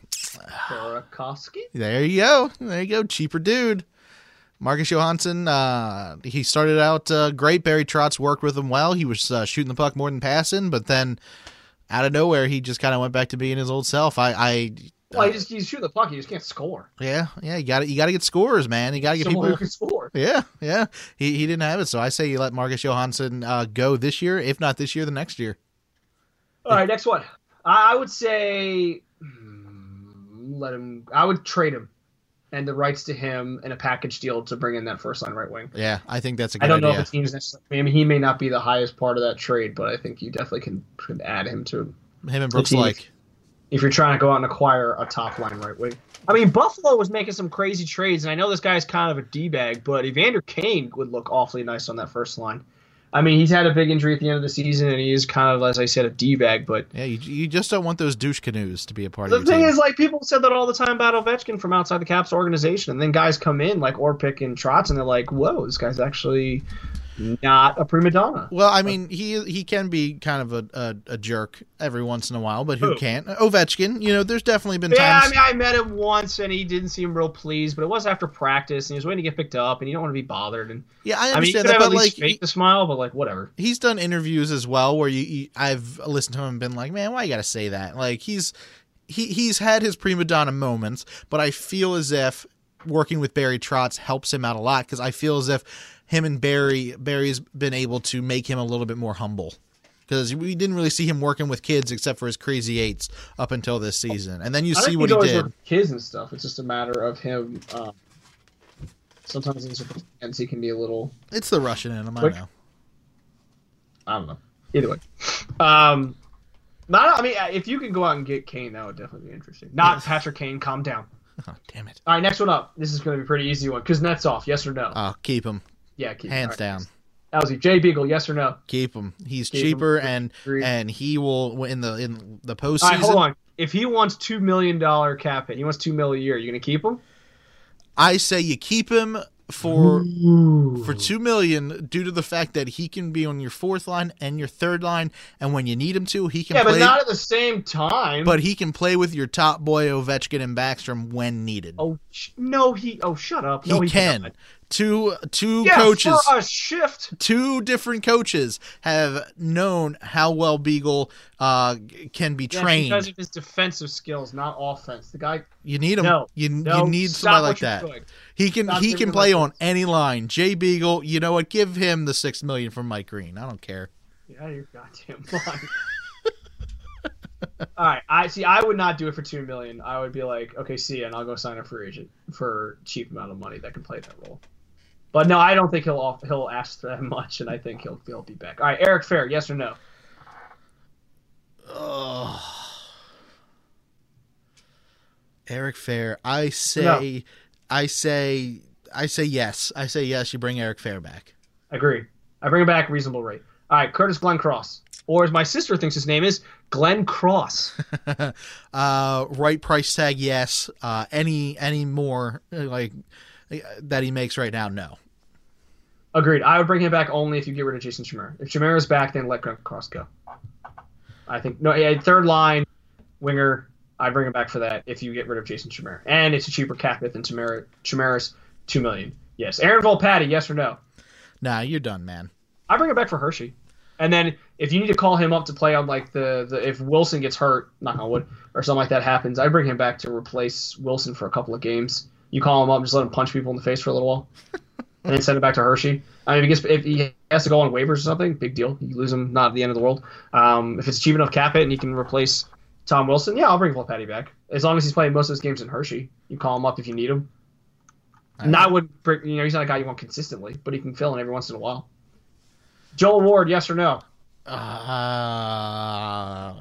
Burakovsky? There you go. There you go. Cheaper dude. Marcus Johansson, uh, he started out uh, great. Barry Trotz worked with him well. He was uh, shooting the puck more than passing, but then out of nowhere, he just kind of went back to being his old self. I, I well, he just he's shooting the puck. He just can't score. Yeah, yeah. You got You got to get scorers, man. You got to get Someone people who can score. Yeah, yeah. He he didn't have it, so I say you let Marcus Johansson uh, go this year. If not this year, the next year. All right, next one. I, I would say hmm, let him. I would trade him. And the rights to him in a package deal to bring in that first line right wing. Yeah, I think that's a good idea. I don't idea. know if the team's necessarily. I mean, he may not be the highest part of that trade, but I think you definitely can, can add him to him and Brooks like. If, if you're trying to go out and acquire a top line right wing. I mean, Buffalo was making some crazy trades, and I know this guy's kind of a D-bag, but Evander Kane would look awfully nice on that first line. I mean, he's had a big injury at the end of the season, and he is kind of, as I said, a D-bag. But yeah, you, you just don't want those douche canoes to be a part the of your thing team. is, like, people said that all the time about Ovechkin from outside the Caps organization, and then guys come in like Orpik and Trotz, and they're like, "Whoa, this guy's actually not a prima donna." Well, I mean, he he can be kind of a, a, a jerk every once in a while, but who, who can't? Ovechkin, you know, there's definitely been yeah, times. Yeah, I mean, I met him once, and he didn't seem real pleased, but it was after practice, and he was waiting to get picked up, and you don't want to be bothered. And yeah, I understand I mean, you could that, have but at least like, fake the smile, but like, whatever. He's done interviews as well where you, you I've listened to him and been like, man, why you got to say that? Like, he's he he's had his prima donna moments, but I feel as if working with Barry Trotz helps him out a lot because I feel as if him and Barry Barry's been able to make him a little bit more humble. Because we didn't really see him working with kids except for his crazy eights up until this season, and then you I see what he did. With kids and stuff. It's just a matter of him. Um, sometimes in certain he can be a little. It's the Russian in him, quick. I know. I don't know. Either way, Um, not. I mean, if you can go out and get Kane, that would definitely be interesting. Not Patrick Kane. Calm down. Oh, damn it. All right, next one up. This is going to be a pretty easy one. Kuznetsov, yes or no? Oh, keep him. Yeah, keep Hands right, down. That was you. Jay Beagle, yes or no? Keep him. He's Keep cheaper him. and Agreed. and he will in the in the postseason. All right, hold on. If he wants two million dollar cap hit, he wants two mil a year. You going to keep him? I say you keep him for Ooh. for two million due to the fact that he can be on your fourth line and your third line, and when you need him to, he can Yeah, play. but not at the same time. But he can play with your top boy Ovechkin and Backstrom when needed. oh sh- no, he. Oh, shut up. he, No, he can. cannot. Two two Yeah, coaches. for a shift. Two different coaches have known how well Beagle uh, can be Yeah, trained. because of his defensive skills, not offense. The guy. You need him. No, you, no, you need stop somebody like what you're that. doing. He can Stop he giving can him play that- on any line. Jay Beagle, you know what? Give him the six million from Mike Green. I don't care. Yeah, you're goddamn lying. All right, I see. I would not do it for two million. I would be like, okay, see ya, and I'll go sign a free agent for a cheap amount of money that can play that role. But no, I don't think he'll off, he'll ask that much, and I think he'll he'll be back. All right, Eric Fair, yes or no? Oh. Eric Fair, I say, I say, I say yes. I say yes. You bring Eric Fair back. Agree. I bring him back reasonable rate. All right, Curtis Glenn Cross, or as my sister thinks his name is, Glenn Cross. uh, right price tag, yes. Uh, any any more like that he makes right now, no. Agreed. I would bring him back only if you get rid of Jason Chimera. If Chimera is back, then let Glenn Cross go. I think no. Yeah, third line winger. I bring him back for that if you get rid of Jason Chimera, and it's a cheaper cap hit than Chimera. Chimera's two million. Yes. Aaron Volpatti, yes or no? Nah, you're done, man. I bring him back for Hershey. And then if you need to call him up to play on like the, the if Wilson gets hurt, knock on wood, or something like that happens, I bring him back to replace Wilson for a couple of games. You call him up, just let him punch people in the face for a little while, and then send him back to Hershey. I mean, if he, gets, if he has to go on waivers or something, big deal. You lose him, not at the end of the world. Um, if it's cheap enough cap hit and you can replace Tom Wilson, yeah, I'll bring Volpatti back as long as he's playing most of his games in Hershey. You call him up if you need him. And I would, bring, you know, he's not a guy you want consistently, but he can fill in every once in a while. Joel Ward, yes or no? Uh,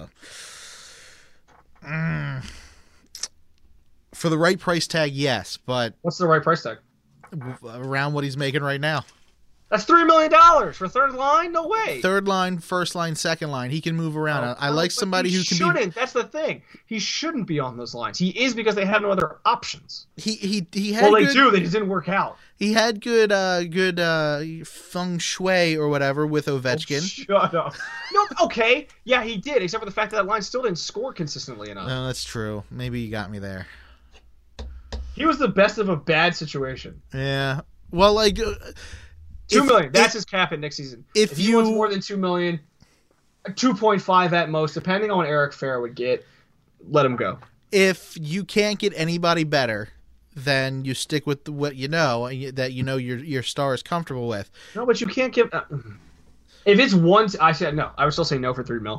mm, for the right price tag, yes, but What's the right price tag? around what he's making right now. That's three million dollars for third line. No way. Third line, first line, second line. He can move around. Oh, I, I like but somebody he who can shouldn't. That's the thing. He shouldn't be on those lines. He is because they have no other options. be. He he he had Well, they good, do. They just didn't work out. He had good uh good uh feng shui or whatever with Ovechkin. Oh, shut up. No, okay. Yeah, he did, except for the fact that that line still didn't score consistently enough. No, that's true. Maybe you got me there. He was the best of a bad situation. Yeah. Well, like. Uh, Two if- million. That's if- his cap hit next season. if If he you- wants more than two million, two point five at most, depending on what Eric Fair would get, let him go. If you can't get anybody better, then you stick with what you know that you know your your star is comfortable with. No, but you can't give. Uh, if it's one, I said no. I would still say no for three mil.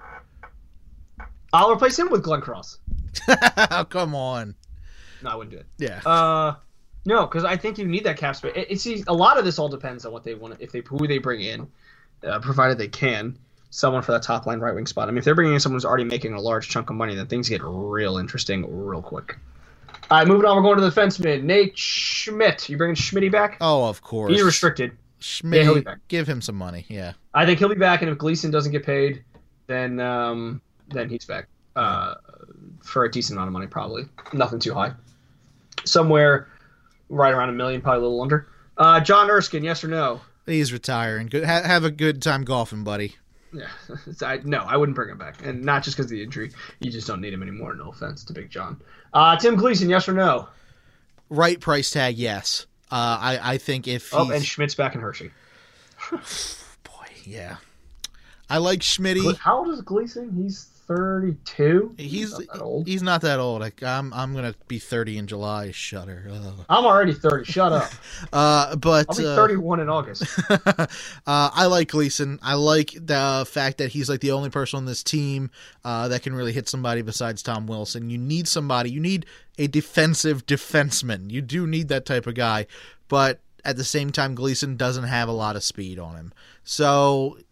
I'll replace him with Glenn Cross. Oh, come on. No, I wouldn't do it. Yeah. Uh, no, because I think you need that cap space. It, it, see, a lot of this all depends on what they want, if they who they bring in, uh, provided they can someone for that top line right wing spot. I mean, if they're bringing in someone who's already making a large chunk of money, then things get real interesting real quick. All right, moving on. We're going to the defenseman, Nate Schmidt. You bringing Schmitty back? Oh, of course. He's restricted. Schmidt, Yeah, he'll be back. give him some money. Yeah. I think he'll be back, and if Gleason doesn't get paid, then um, then he's back uh, for a decent amount of money, probably. Nothing too high. Somewhere right around a million, probably a little under. Uh, John Erskine, yes or no? He's retiring. Good. Ha- have a good time golfing, buddy. Yeah, I, no, I wouldn't bring him back, and not just because of the injury. You just don't need him anymore. No offense to Big John. Uh, Tim Gleason, yes or no? Right price tag, yes. Uh, I I think if he's, Oh, and Schmidt's back in Hershey. boy, yeah. I like Schmitty. Gle- How old is Gleason? He's thirty-two. He's not that old. he's not that old. Like, I'm I'm gonna be thirty in July. Shudder. Ugh. I'm already thirty. Shut up. Uh, but I'll be uh, thirty-one in August. uh, I like Gleason. I like the fact that he's like the only person on this team uh, that can really hit somebody besides Tom Wilson. You need somebody. You need a defensive defenseman. You do need that type of guy. But at the same time, Gleason doesn't have a lot of speed on him. So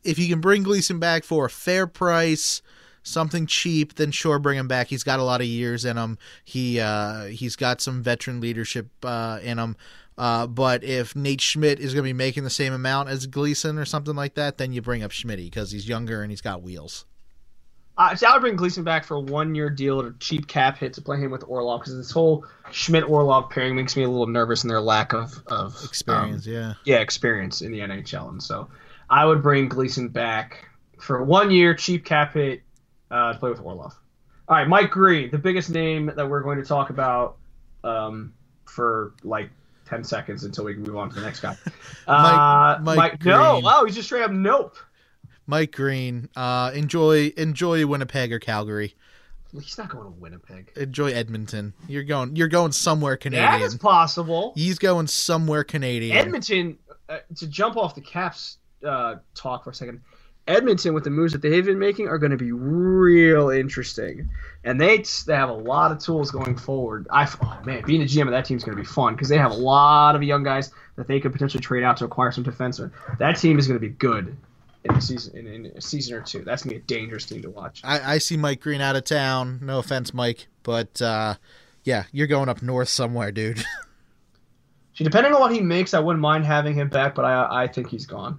if you can bring Gleason back for a fair price, something cheap, then sure, bring him back. He's got a lot of years in him. He uh, he's got some veteran leadership uh, in him. Uh, but if Nate Schmidt is going to be making the same amount as Gleason or something like that, then you bring up Schmitty because he's younger and he's got wheels. Uh, so I would bring Gleason back for a one-year deal at a cheap cap hit to play him with Orlov because this whole Schmidt-Orlov pairing makes me a little nervous in their lack of, of experience. Um, yeah, yeah, experience in the N H L, and so I would bring Gleason back for one year, cheap cap hit uh, to play with Orlov. All right, Mike Green, the biggest name that we're going to talk about um, for like ten seconds until we can move on to the next guy. Uh, Mike, Mike, Mike Green. no, wow, he's just straight up nope. Mike Green, uh, enjoy enjoy Winnipeg or Calgary. He's not going to Winnipeg. Enjoy Edmonton. You're going you're going somewhere Canadian. That is possible. He's going somewhere Canadian. Edmonton, uh, to jump off the Caps uh, talk for a second, Edmonton with the moves that they've been making are going to be real interesting, and they they have a lot of tools going forward. I oh man, being a G M of that team is going to be fun because they have a lot of young guys that they could potentially trade out to acquire some defensemen. That team is going to be good. In a season, in, in a season or two, that's gonna be a dangerous team to watch. I, I see Mike Green out of town. No offense, Mike, but uh, yeah, you're going up north somewhere, dude. See, depending on what he makes, I wouldn't mind having him back, but I I think he's gone.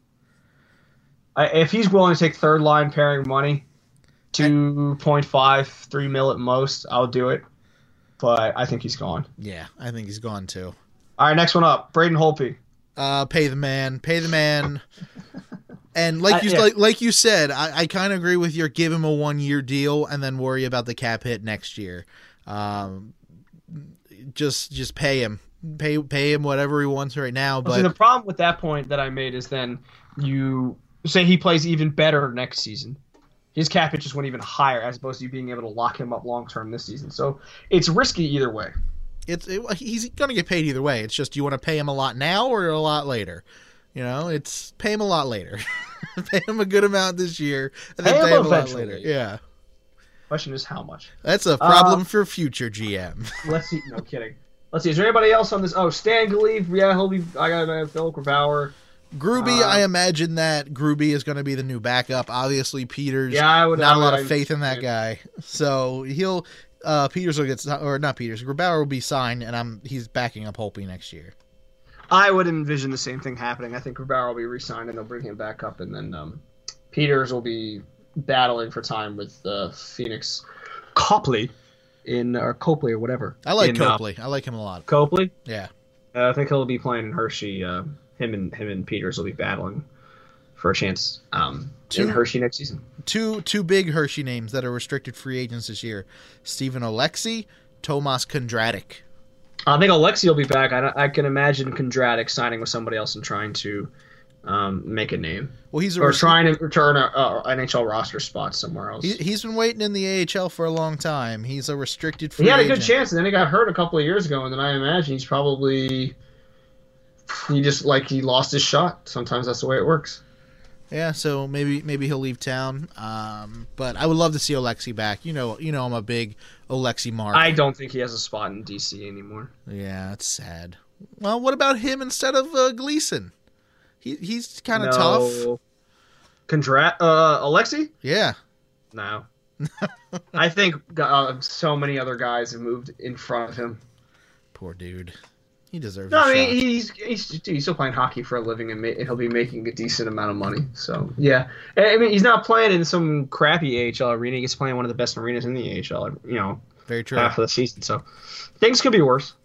I, if he's willing to take third line pairing money, two point five, three mil at most, I'll do it. But I think he's gone. Yeah, I think he's gone too. All right, next one up, Braden Holtby. Uh, pay the man, pay the man. And like you uh, yeah. like like you said, I, I kind of agree with your give him a one year deal and then worry about the cap hit next year. Um, just just pay him, pay pay him whatever he wants right now. But well, see, the problem with that point that I made is then you say he plays even better next season. His cap hit just went even higher as opposed to you being able to lock him up long term this season. So it's risky either way. It's it, he's going to get paid either way. It's just you want to pay him a lot now or a lot later. You know, it's pay him a lot later. Pay him a good amount this year, and then pay, pay him, him a lot eventually. later. Yeah. Question is how much. That's a problem uh, for future G M. Let's see. No kidding. Let's see. Is there anybody else on this? Oh, Stan Gleave. Yeah, he'll be. I got uh, Phil Grubauer. Gruby, uh, I imagine that Gruby is going to be the new backup. Obviously, Peters. Yeah, I would. Not I a lot would, of faith in that guy, so he'll. Uh, Peters will get, or not Peters. Grubauer will be signed, and I'm he's backing up Holtby next year. I would envision the same thing happening. I think Grubauer will be re-signed, and they'll bring him back up, and then um, Peters will be battling for time with uh, Phoenix Copley in or Copley or whatever. I like in, Copley. Uh, I like him a lot. Copley. Yeah. Uh, I think he'll be playing in Hershey. Uh, him and him and Peters will be battling for a chance um, two, in Hershey next season. Two two big Hershey names that are restricted free agents this year: Stephen Oleksy, Tomas Kondratic. I think Alexi will be back. I, I can imagine Kondratic signing with somebody else and trying to um, make a name. Well, he's a or res- trying to return a, a N H L roster spot somewhere else. He, he's been waiting in the A H L for a long time. He's a restricted free He had a agent. good chance, and then he got hurt a couple of years ago, and then I imagine he's probably he just like he lost his shot. Sometimes that's the way it works. Yeah, so maybe maybe he'll leave town. Um, but I would love to see Oleksy back. You know, you know I'm a big Oleksy mark. I don't think he has a spot in D C anymore. Yeah, it's sad. Well, what about him instead of uh, Gleason? He he's kind of no. tough. Condra- uh, Alexi? Yeah. No. I think uh, so many other guys have moved in front of him. Poor dude. He deserves No, a I mean, shot. he's, he's dude, he's still playing hockey for a living, and, ma- and he'll be making a decent amount of money. So, yeah. I mean, he's not playing in some crappy A H L arena. He's playing one of the best arenas in the A H L, you know, Very true. half of the season. So, things could be worse.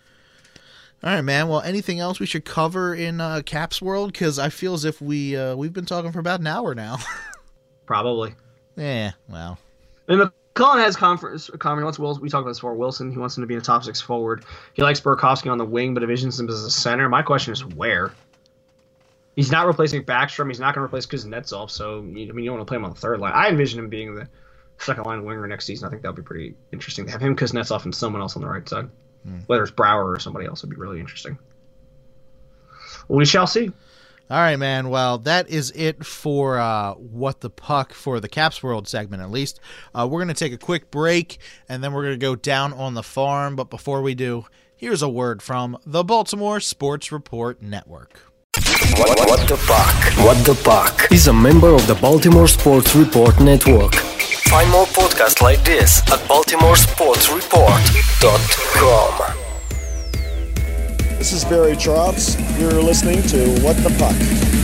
All right, man. Well, anything else we should cover in uh, Caps world? Because I feel as if we uh, we've been talking for about an hour now. Probably. Yeah. Well. I mean, McCullough has conference. Conference wants Wilson. We talked about this before. Wilson. He wants him to be in a top six forward. He likes Burakovsky on the wing, but envisions him as a center. My question is where. He's not replacing Backstrom. He's not going to replace Kuznetsov. So I mean, you don't want to play him on the third line. I envision him being the second line winger next season. I think that would be pretty interesting to have him, Kuznetsov, and someone else on the right side. Hmm. Whether it's Brouwer or somebody else would be really interesting. We shall see. All right, man. Well, that is it for uh, What the Puck for the Caps World segment, at least. Uh, we're going to take a quick break, and then we're going to go down on the farm. But before we do, here's a word from the Baltimore Sports Report Network. What, what the Puck? What the Puck is a member of the Baltimore Sports Report Network. Find more podcasts like this at baltimore sports report dot com. This is Barry Trotz. You're listening to What the Puck.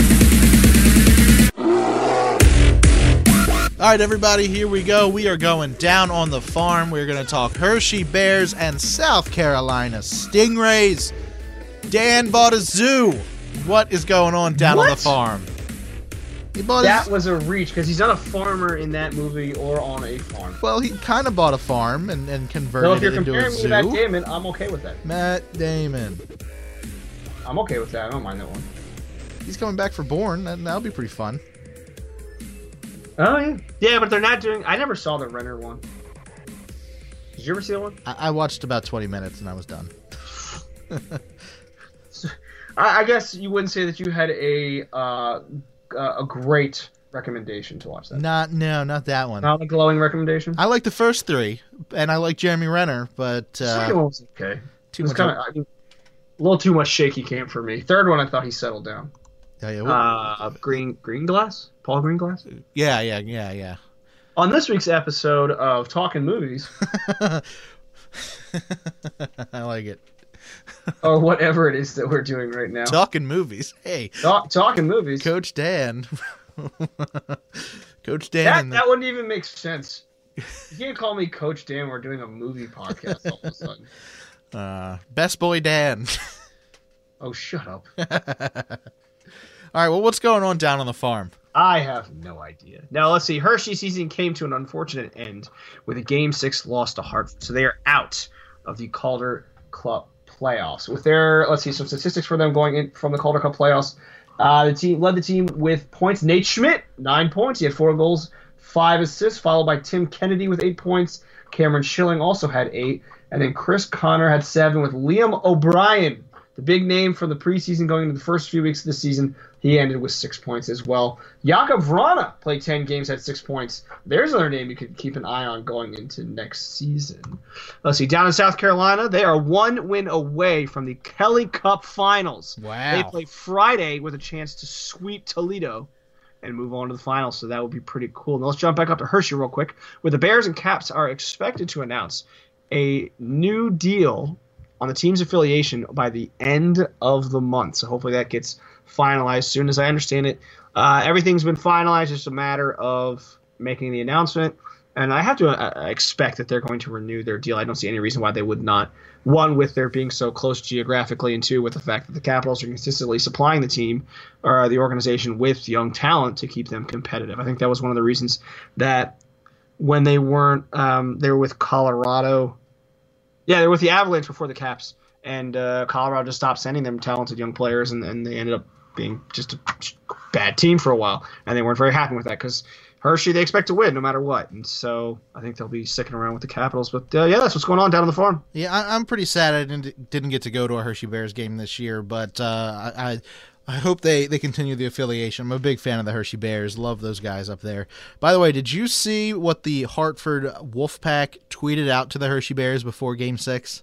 All right, everybody, here we go. We are going down on the farm. We're going to talk Hershey Bears and South Carolina Stingrays. Dan bought a zoo. What is going on down What? on the farm? He bought That a, was a reach because he's not a farmer in that movie or on a farm. well, he kind of bought a farm and, and converted So if you're it into a comparing me zoo. to Matt Damon, I'm okay with that. Matt Damon. I'm okay with that. I don't mind that one. He's coming back for Bourne. That, that'll be pretty fun. Oh yeah, yeah, but they're not doing. I never saw the Renner one. Did you ever see that one? I, I watched about twenty minutes and I was done. I, I guess you wouldn't say that you had a uh, a great recommendation to watch that. Not, no, not that one. Not a glowing recommendation. I like the first three, and I like Jeremy Renner, but The second uh, one was okay. too It was much. kind of I mean, a little too much shaky cam for me. Third one, I thought he settled down. yeah, yeah, well, Uh, Green Green Glass, Paul Greenglass. yeah, yeah, yeah, yeah. On this week's episode of Talking Movies, I like it. or whatever it is that we're doing right now, Talking movies. Hey, Talk, Talking Movies. Coach Dan. Coach Dan. That, and the- that wouldn't even make sense. You can't call me Coach Dan. We're doing a movie podcast all of a sudden. uh, Best Boy Dan. Oh, shut up. All right, well, what's going on down on the farm? I have no idea. Now, let's see. Hershey season came to an unfortunate end with a Game six loss to Hartford, so they are out of the Calder Cup playoffs. With their, let's see, some statistics for them going in from the Calder Cup playoffs. Uh, the team led the team with points. Nate Schmidt, nine points. He had four goals, five assists, followed by Tim Kennedy with eight points. Cameron Schilling also had eight. And then Chris Connor had seven with Liam O'Brien, the big name from the preseason going into the first few weeks of the season. He ended with six points as well. Jakub Vrana played ten games, had six points. There's another name you could keep an eye on going into next season. Let's see. Down in South Carolina, they are one win away from the Kelly Cup Finals. Wow. They play Friday with a chance to sweep Toledo and move on to the finals, so that would be pretty cool. Now let's jump back up to Hershey real quick, where the Bears and Caps are expected to announce a new deal on the team's affiliation by the end of the month. So hopefully that gets finalized soon. As I understand it, uh, everything's been finalized. It's just a matter of making the announcement. And I have to uh, expect that they're going to renew their deal. I don't see any reason why they would not. One, with their being so close geographically, and two, with the fact that the Capitals are consistently supplying the team or the organization with young talent to keep them competitive. I think that was one of the reasons that when they weren't, um, they were with Colorado. Yeah, they were with the Avalanche before the Caps, and uh, Colorado just stopped sending them talented young players, and, and they ended up being just a bad team for a while, and they weren't very happy with that because Hershey, they expect to win no matter what, and so I think they'll be sticking around with the Capitals. But uh, yeah, that's what's going on down on the farm. Yeah, I, I'm pretty sad I didn't didn't get to go to a Hershey Bears game this year, but uh, I, I I hope they, they continue the affiliation. I'm a big fan of the Hershey Bears. Love those guys up there. By the way, did you see what the Hartford Wolfpack tweeted out to the Hershey Bears before Game six?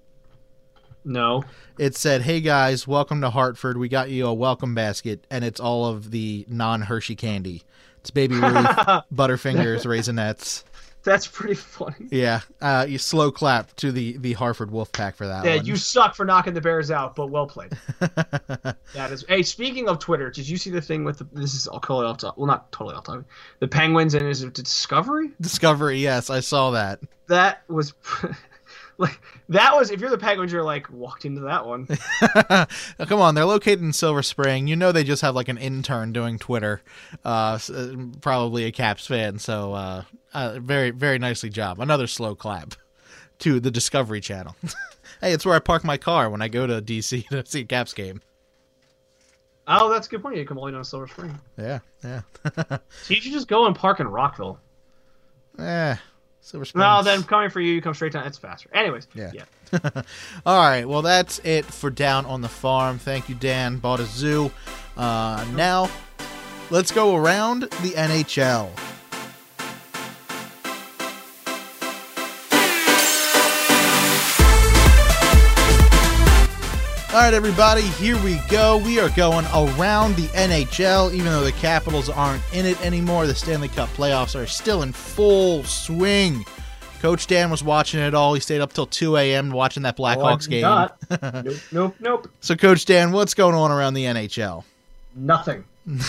No. It said, "Hey guys, welcome to Hartford. We got you a welcome basket, and it's all of the non-Hershey candy. It's Baby Ruth, Butterfingers, Raisinets." That's pretty funny. Yeah, uh, you slow clap to the, the Hartford Wolfpack for that Yeah, one. you suck for knocking the Bears out, but well played. That is. Hey, speaking of Twitter, did you see the thing with the, this is all totally off topic. Well, not totally off topic. The Penguins and is it Discovery? Discovery, yes, I saw that. That was like that was. If you're the Penguins, you're like walked into that one. Come on, they're located in Silver Spring. You know they just have like an intern doing Twitter, uh, probably a Caps fan. So uh, uh, very, very nicely job. Another slow clap to the Discovery Channel. Hey, it's where I park my car when I go to D C to see a Caps game. Oh, that's a good point. You come all the way down to Silver Spring. Yeah, yeah. So you should just go and park in Rockville. Eh, Silver Spring. No, then coming for you, you come straight down. It's faster. Anyways, Yeah. yeah. All right, well, that's it for Down on the Farm. Thank you, Dan. Bought a zoo. Uh, now, let's go around the N H L. All right, everybody, here we go. We are going around the N H L. Even though the Capitals aren't in it anymore, the Stanley Cup playoffs are still in full swing. Coach Dan was watching it all. He stayed up till two a.m. watching that Blackhawks game. Not. Nope, nope, nope. So, Coach Dan, what's going on around the N H L? Nothing.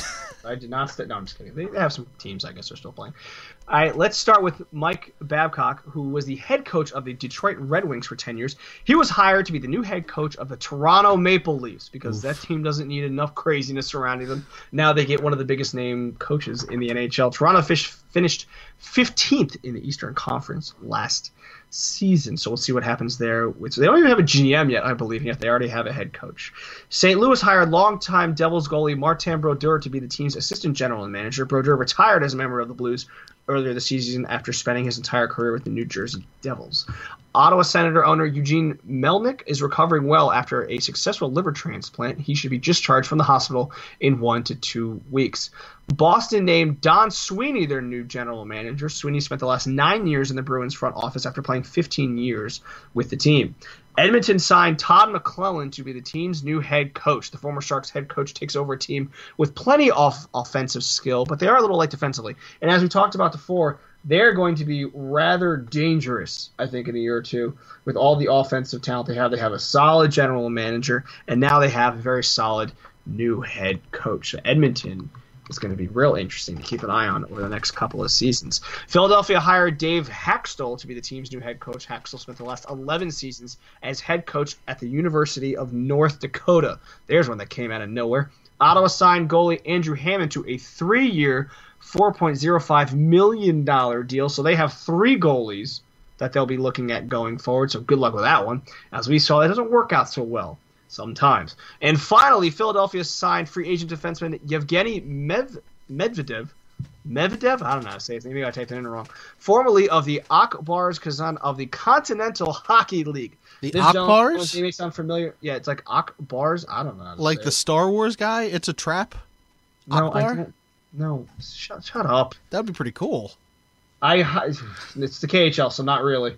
I did not stay. No, I'm just kidding. They have some teams, I guess, are still playing. All right, let's start with Mike Babcock, who was the head coach of the Detroit Red Wings for ten years. He was hired to be the new head coach of the Toronto Maple Leafs because Oof. that team doesn't need enough craziness surrounding them. Now they get one of the biggest name coaches in the N H L. Toronto fish finished fifteenth in the Eastern Conference last season, so we'll see what happens there. So they don't even have a G M yet, I believe, yet they already have a head coach. Saint Louis hired longtime Devils goalie Martin Brodeur to be the team's assistant general manager. Brodeur retired as a member of the Blues earlier this season after spending his entire career with the New Jersey Devils. Ottawa Senator owner Eugene Melnick is recovering well after a successful liver transplant. He should be discharged from the hospital in one to two weeks. Boston named Don Sweeney their new general manager. Sweeney spent the last nine years in the Bruins front office after playing fifteen years with the team. Edmonton signed Todd McClellan to be the team's new head coach. The former Sharks head coach takes over a team with plenty of offensive skill, but they are a little light defensively. And as we talked about before, they're going to be rather dangerous, I think, in a year or two with all the offensive talent they have. They have a solid general manager, and now they have a very solid new head coach. So Edmonton is going to be real interesting to keep an eye on over the next couple of seasons. Philadelphia hired Dave Haxtell to be the team's new head coach. Haxtell spent the last eleven seasons as head coach at the University of North Dakota. There's one that came out of nowhere. Ottawa signed goalie Andrew Hammond to a three-year, four point oh five million dollars deal. So they have three goalies that they'll be looking at going forward. So good luck with that one. As we saw, that doesn't work out so well sometimes. And finally, Philadelphia signed free agent defenseman Yevgeny Mev- Medvedev. Medvedev? I don't know how to say it. Maybe I typed it in wrong. Formerly of the Akbars Kazan of the Continental Hockey League. The this Akbars? They may sound familiar. Yeah, it's like Akbars. I don't know how to Like say the it. Star Wars guy? It's a trap? No, I Akbar? don't. No, shut, shut up. That would be pretty cool. I It's the K H L, so not really.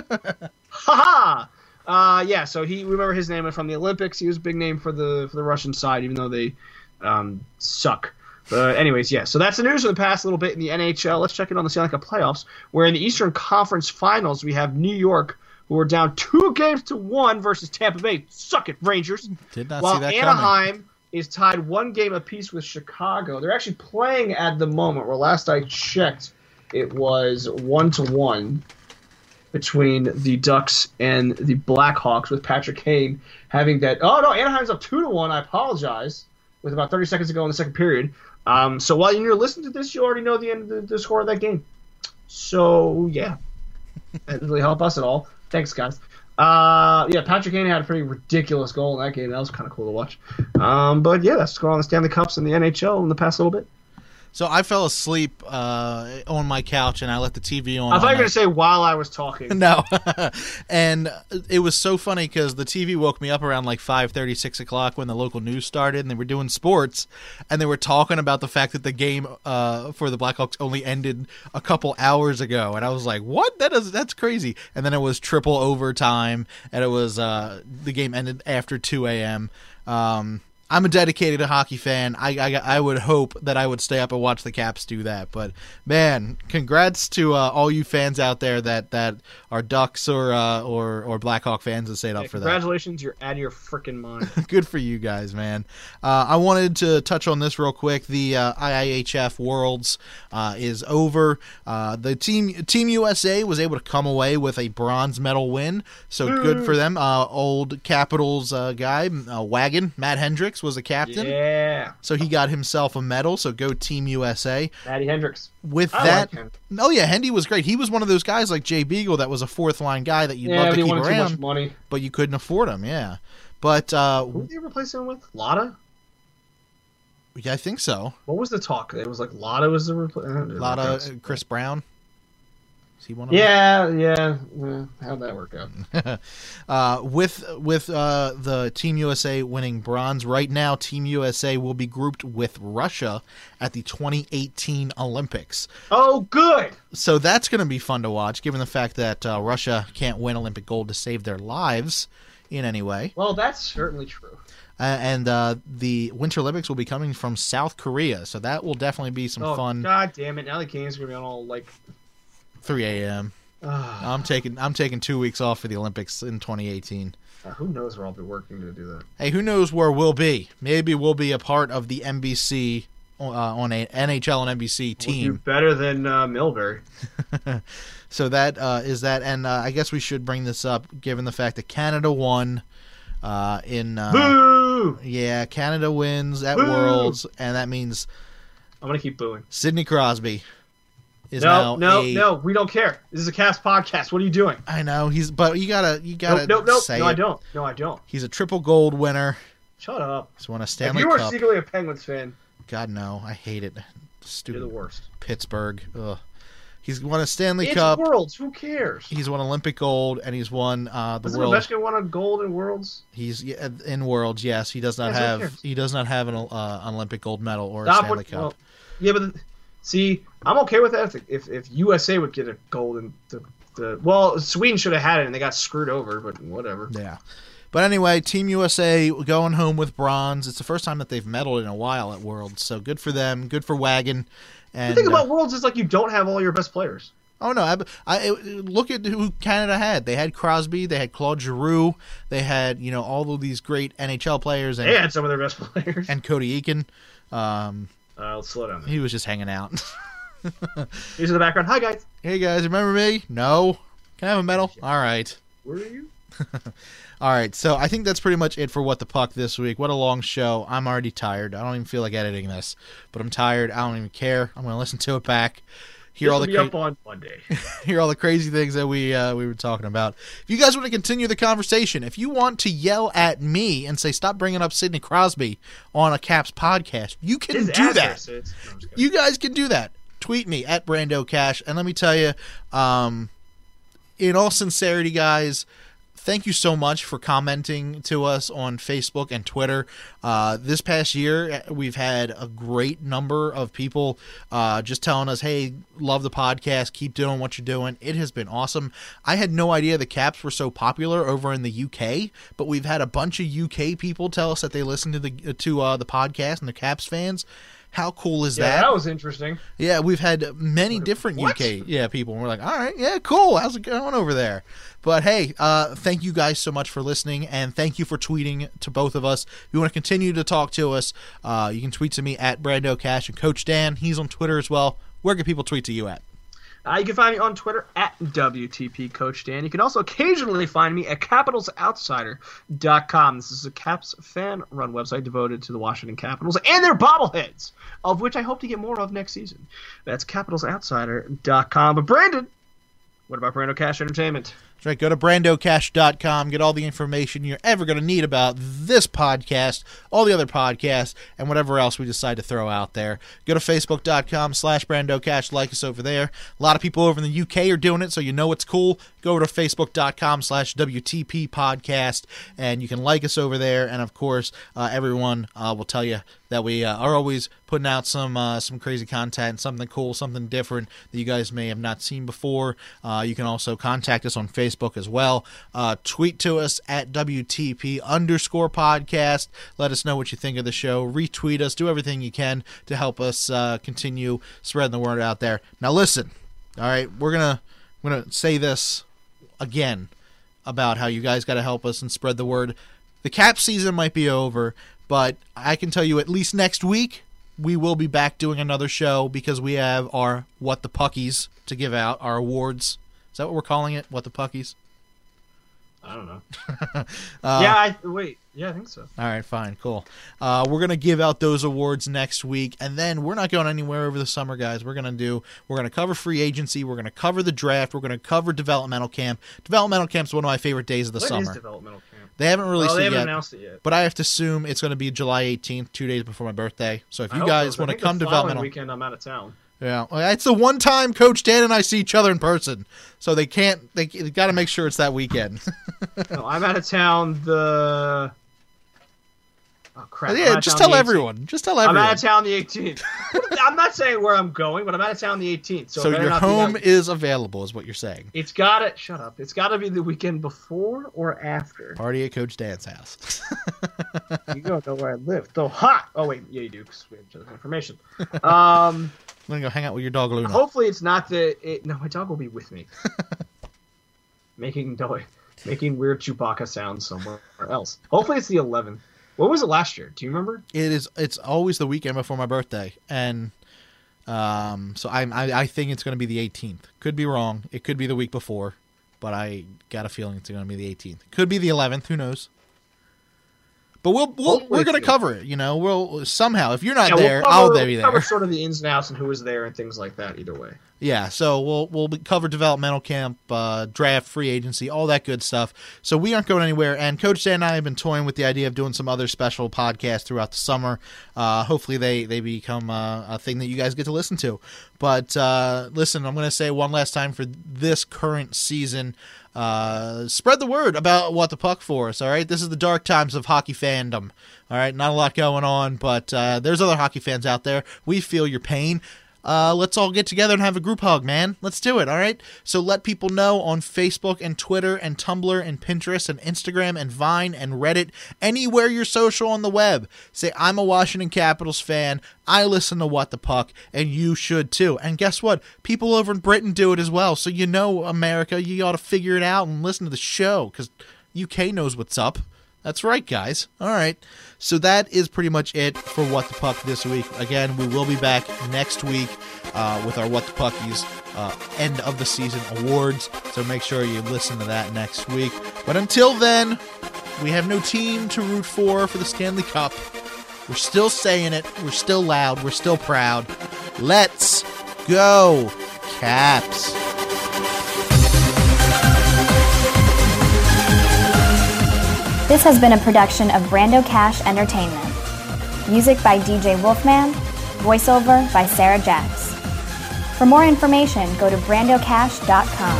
Ha-ha! Uh, yeah, so he remember his name from the Olympics. He was a big name for the for the Russian side, even though they um, suck. But anyways, yeah. So that's the news for the past little bit in the N H L. Let's check in on the Stanley Cup playoffs, where in the Eastern Conference Finals we have New York, who are down two games to one versus Tampa Bay. Suck it, Rangers. Did not While see that Anaheim coming. is tied one game apiece with Chicago. They're actually playing at the moment, where last I checked, it was one to one between the Ducks and the Blackhawks, with Patrick Kane having that. Oh no, Anaheim's up two to one. I apologize. With about thirty seconds to go in the second period. Um, so while you're listening to this, you already know the end, the, the score of that game. So yeah, that didn't really help us at all. Thanks, guys. Uh, yeah, Patrick Kane had a pretty ridiculous goal in that game. That was kind of cool to watch. Um, but yeah, that's going on the Stanley Cups and the N H L in the past little bit. So I fell asleep uh, on my couch and I left the T V on. I thought you were night. going to say while I was talking. No. And it was so funny because the T V woke me up around like five thirty, six o'clock when the local news started and they were doing sports and they were talking about the fact that the game uh, for the Blackhawks only ended a couple hours ago. And I was like, what? That is, that's crazy. And then it was triple overtime and it was uh, the game ended after two a.m. Um I'm a dedicated hockey fan. I, I I would hope that I would stay up and watch the Caps do that. But man, congrats to uh, all you fans out there that, that are Ducks or uh, or or Blackhawk fans that stayed up Yeah, for that. congratulations, you're out of your freaking mind. Good for you guys, man. Uh, I wanted to touch on this real quick. The uh, I I H F Worlds uh, is over. Uh, the team Team U S A was able to come away with a bronze medal win, so mm. good for them. Uh, old Capitals uh, guy, uh, Wagon, Matt Hendricks was a captain. Yeah. So he got himself a medal, so go Team U S A. Matty Hendricks. With I that, like him. oh yeah, Hendy was great. He was one of those guys like Jay Beagle that was a fourth line guy that you'd Yeah, love but to he keep wanted too around, much money. but you couldn't afford him, yeah. But uh, Who did they replace him with? Lotta? yeah, I think so. What was the talk? It was like Lotta was the replacement. Lotta, Chris Brown. Is he one of Yeah, yeah. yeah. How'd that work out? them? uh, with with uh, the Team U S A winning bronze, right now Team U S A will be grouped with Russia at the twenty eighteen Olympics. Oh, good. So that's going to be fun to watch, given the fact that uh, Russia can't win Olympic gold to save their lives in any way. Well, that's certainly true. Uh, and uh, the Winter Olympics will be coming from South Korea, so that will definitely be some oh, fun. God damn it! Now the game's gonna be on all like three a.m. I'm taking I'm taking two weeks off for the Olympics in twenty eighteen. Uh, who knows where I'll be working to do that? Hey, who knows where we'll be? Maybe we'll be a part of the N B C uh, on a N H L and N B C team. We'll do better than uh, Milbury. So that uh, is that, and uh, I guess we should bring this up, given the fact that Canada won uh, in. Uh, Boo! Yeah, Canada wins at Boo! Worlds, and that means I'm gonna keep booing. Sidney Crosby is no, now no, a, no. We don't care. This is a Caps podcast. What are you doing? I know he's, but you gotta, you gotta no, no, no, say no. it. I don't. No, I don't. He's a triple gold winner. Shut up. He's won a If Stanley you are Cup. secretly a Penguins fan, God no, I hate it. you're Stupid the worst. Pittsburgh. Ugh. He's won a Stanley It's Cup. Worlds. Who cares? He's won Olympic gold, and he's won uh, the Doesn't world. Ovechkin won a gold in Worlds? He's yeah, in Worlds. Yes, he does not Yeah, so who have. cares? He does not have an uh, Olympic gold medal or a Stop Stanley with- Cup. well, yeah, but the, see, I'm okay with that if, if if U S A would get a gold in the the well, Sweden should have had it and they got screwed over, but whatever. Yeah. But anyway, Team U S A going home with bronze. It's the first time that they've medaled in a while at Worlds, so good for them. Good for Wagon. And The thing about uh, Worlds is like you don't have all your best players. oh no, I, I look at who Canada had. They had Crosby, they had Claude Giroux, they had you know all of these great N H L players, and They had some of their best players. and Cody Eakin. Um, uh, let's slow down. he was just hanging out. He's in the background. Hi guys. Hey guys, remember me? No. Can I have a medal? All right. Where are you? All right, so I think that's pretty much it for What the Puck this week. What a long show. I'm already tired. I don't even feel like editing this, but I'm tired. I don't even care. I'm going to listen to it back. Hear This all will the be cra- up on Monday. hear all the crazy things that we uh, we were talking about. If you guys want to continue the conversation, if you want to yell at me and say stop bringing up Sidney Crosby on a Caps podcast, you can His do that. address is- no, I'm just kidding. You guys can do that. Tweet me at Brando Cash, and let me tell you, um, in all sincerity, guys, thank you so much for commenting to us on Facebook and Twitter. Uh, this past year, we've had a great number of people uh, just telling us, hey, love the podcast, keep doing what you're doing. It has been awesome. I had no idea the Caps were so popular over in the U K, but we've had a bunch of U K people tell us that they listen to the to uh, the podcast and the Caps fans. How cool is Yeah, that? that was interesting. Yeah, we've had many different What? U K yeah people, and we're like, all right, yeah, cool. How's it going over there? But hey, uh, thank you guys so much for listening, and thank you for tweeting to both of us. If you want to continue to talk to us, uh, you can tweet to me at Brando Cash and Coach Dan. He's on Twitter as well. Where can people tweet to you at? Uh, you can find me on Twitter at W T P Coach Dan. You can also occasionally find me at Capitals Outsider dot com. This is a Caps fan-run website devoted to the Washington Capitals and their bobbleheads, of which I hope to get more of next season. That's Capitals Outsider dot com. But Brandon, what about Brando Cash Entertainment? That's right. Go to Brando Cash dot com. Get all the information you're ever going to need about this podcast, all the other podcasts, and whatever else we decide to throw out there. Go to Facebook dot com slash Brando Cash. Like us over there. A lot of people over in the U K are doing it, so you know it's cool. Go to Facebook dot com slash W T P podcast, and you can like us over there. And, of course, uh, everyone uh, will tell you that we uh, are always putting out some uh, some crazy content, something cool, something different that you guys may have not seen before. Uh, you can also contact us on Facebook as well. Uh, tweet to us at W T P underscore podcast. Let us know what you think of the show. Retweet us. Do everything you can to help us uh, continue spreading the word out there. Now listen, all right, we're gonna we're gonna say this again about how you guys got to help us and spread the word. The Cap season might be over, but I can tell you at least next week we will be back doing another show because we have our What the Puckies to give out, our awards. Is that what we're calling it? What the Puckies? I don't know. Uh, yeah, I, wait. Yeah, I think so. All right, fine, cool. Uh, we're gonna give out those awards next week, and then we're not going anywhere over the summer, guys. We're gonna do. We're gonna cover free agency. We're gonna cover the draft. We're gonna cover developmental camp. Developmental camp's one of my favorite days of the What summer. is developmental camp? They haven't released Oh, they it haven't yet, announced it yet. but I have to assume it's going to be July eighteenth, two days before my birthday. So if I you hope guys so. I want to think come the to following developmental, weekend, I'm out of town. yeah, well, it's the one time Coach Dan and I see each other in person, so they can't. They, they got to make sure it's that weekend. No, I'm out of town the Oh, crap. Yeah, just tell everyone. Just tell everyone. I'm out of town the eighteenth. I'm not saying where I'm going, but I'm out of town the eighteenth. So, so your home is available, is what you're saying. It's got to, shut up. It's got to be the weekend before or after. Party at Coach Dan's house. You don't know where I live. Though hot. Oh, wait. Yeah, you do, because we have each other's information. Um, I'm going to go hang out with your dog, Luna. Hopefully it's not the, it, no, my dog will be with me. making, making weird Chewbacca sounds somewhere else. Hopefully it's the eleventh. What was it last year? Do you remember? It is. It's always the weekend before my birthday, and um, so I, I I think it's going to be the eighteenth. Could be wrong. It could be the week before, but I got a feeling it's going to be the eighteenth. Could be the eleventh. Who knows? But we'll, we'll we're going to cover it. You know, we'll somehow. If you're not yeah, there, we'll cover, I'll be there. We'll cover sort of the ins and outs and who was there and things like that. Either way. Yeah, so we'll we'll cover developmental camp, uh, draft, free agency, all that good stuff. So we aren't going anywhere. And Coach Dan and I have been toying with the idea of doing some other special podcasts throughout the summer. Uh, hopefully they, they become uh, a thing that you guys get to listen to. But uh, listen, I'm going to say one last time for this current season, uh, spread the word about What the Puck for us, all right? This is the dark times of hockey fandom, all right? Not a lot going on, but uh, there's other hockey fans out there. We feel your pain. Uh, let's all get together and have a group hug, man. Let's do it, all right? So let people know on Facebook and Twitter and Tumblr and Pinterest and Instagram and Vine and Reddit, anywhere you're social on the web. Say, I'm a Washington Capitals fan. I listen to What the Puck, and you should too. And guess what? People over in Britain do it as well. So you know, America, you ought to figure it out and listen to the show, because U K knows what's up. That's right, guys. All right. So that is pretty much it for What the Puck this week. Again, we will be back next week uh, with our What the Puckies uh, end of the season awards. So make sure you listen to that next week. But until then, we have no team to root for for the Stanley Cup. We're still saying it. We're still loud. We're still proud. Let's go, Caps. This has been a production of Brando Cash Entertainment. Music by D J Wolfman, voiceover by Sarah Jacks. For more information, go to brando cash dot com.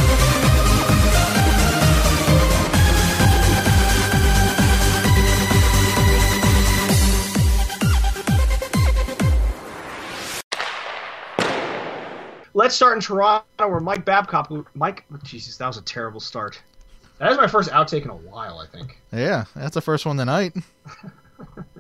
Let's start in Toronto, where Mike Babcock. Mike, Jesus, that was a terrible start. That is my first outtake in a while, I think. Yeah, that's the first one tonight.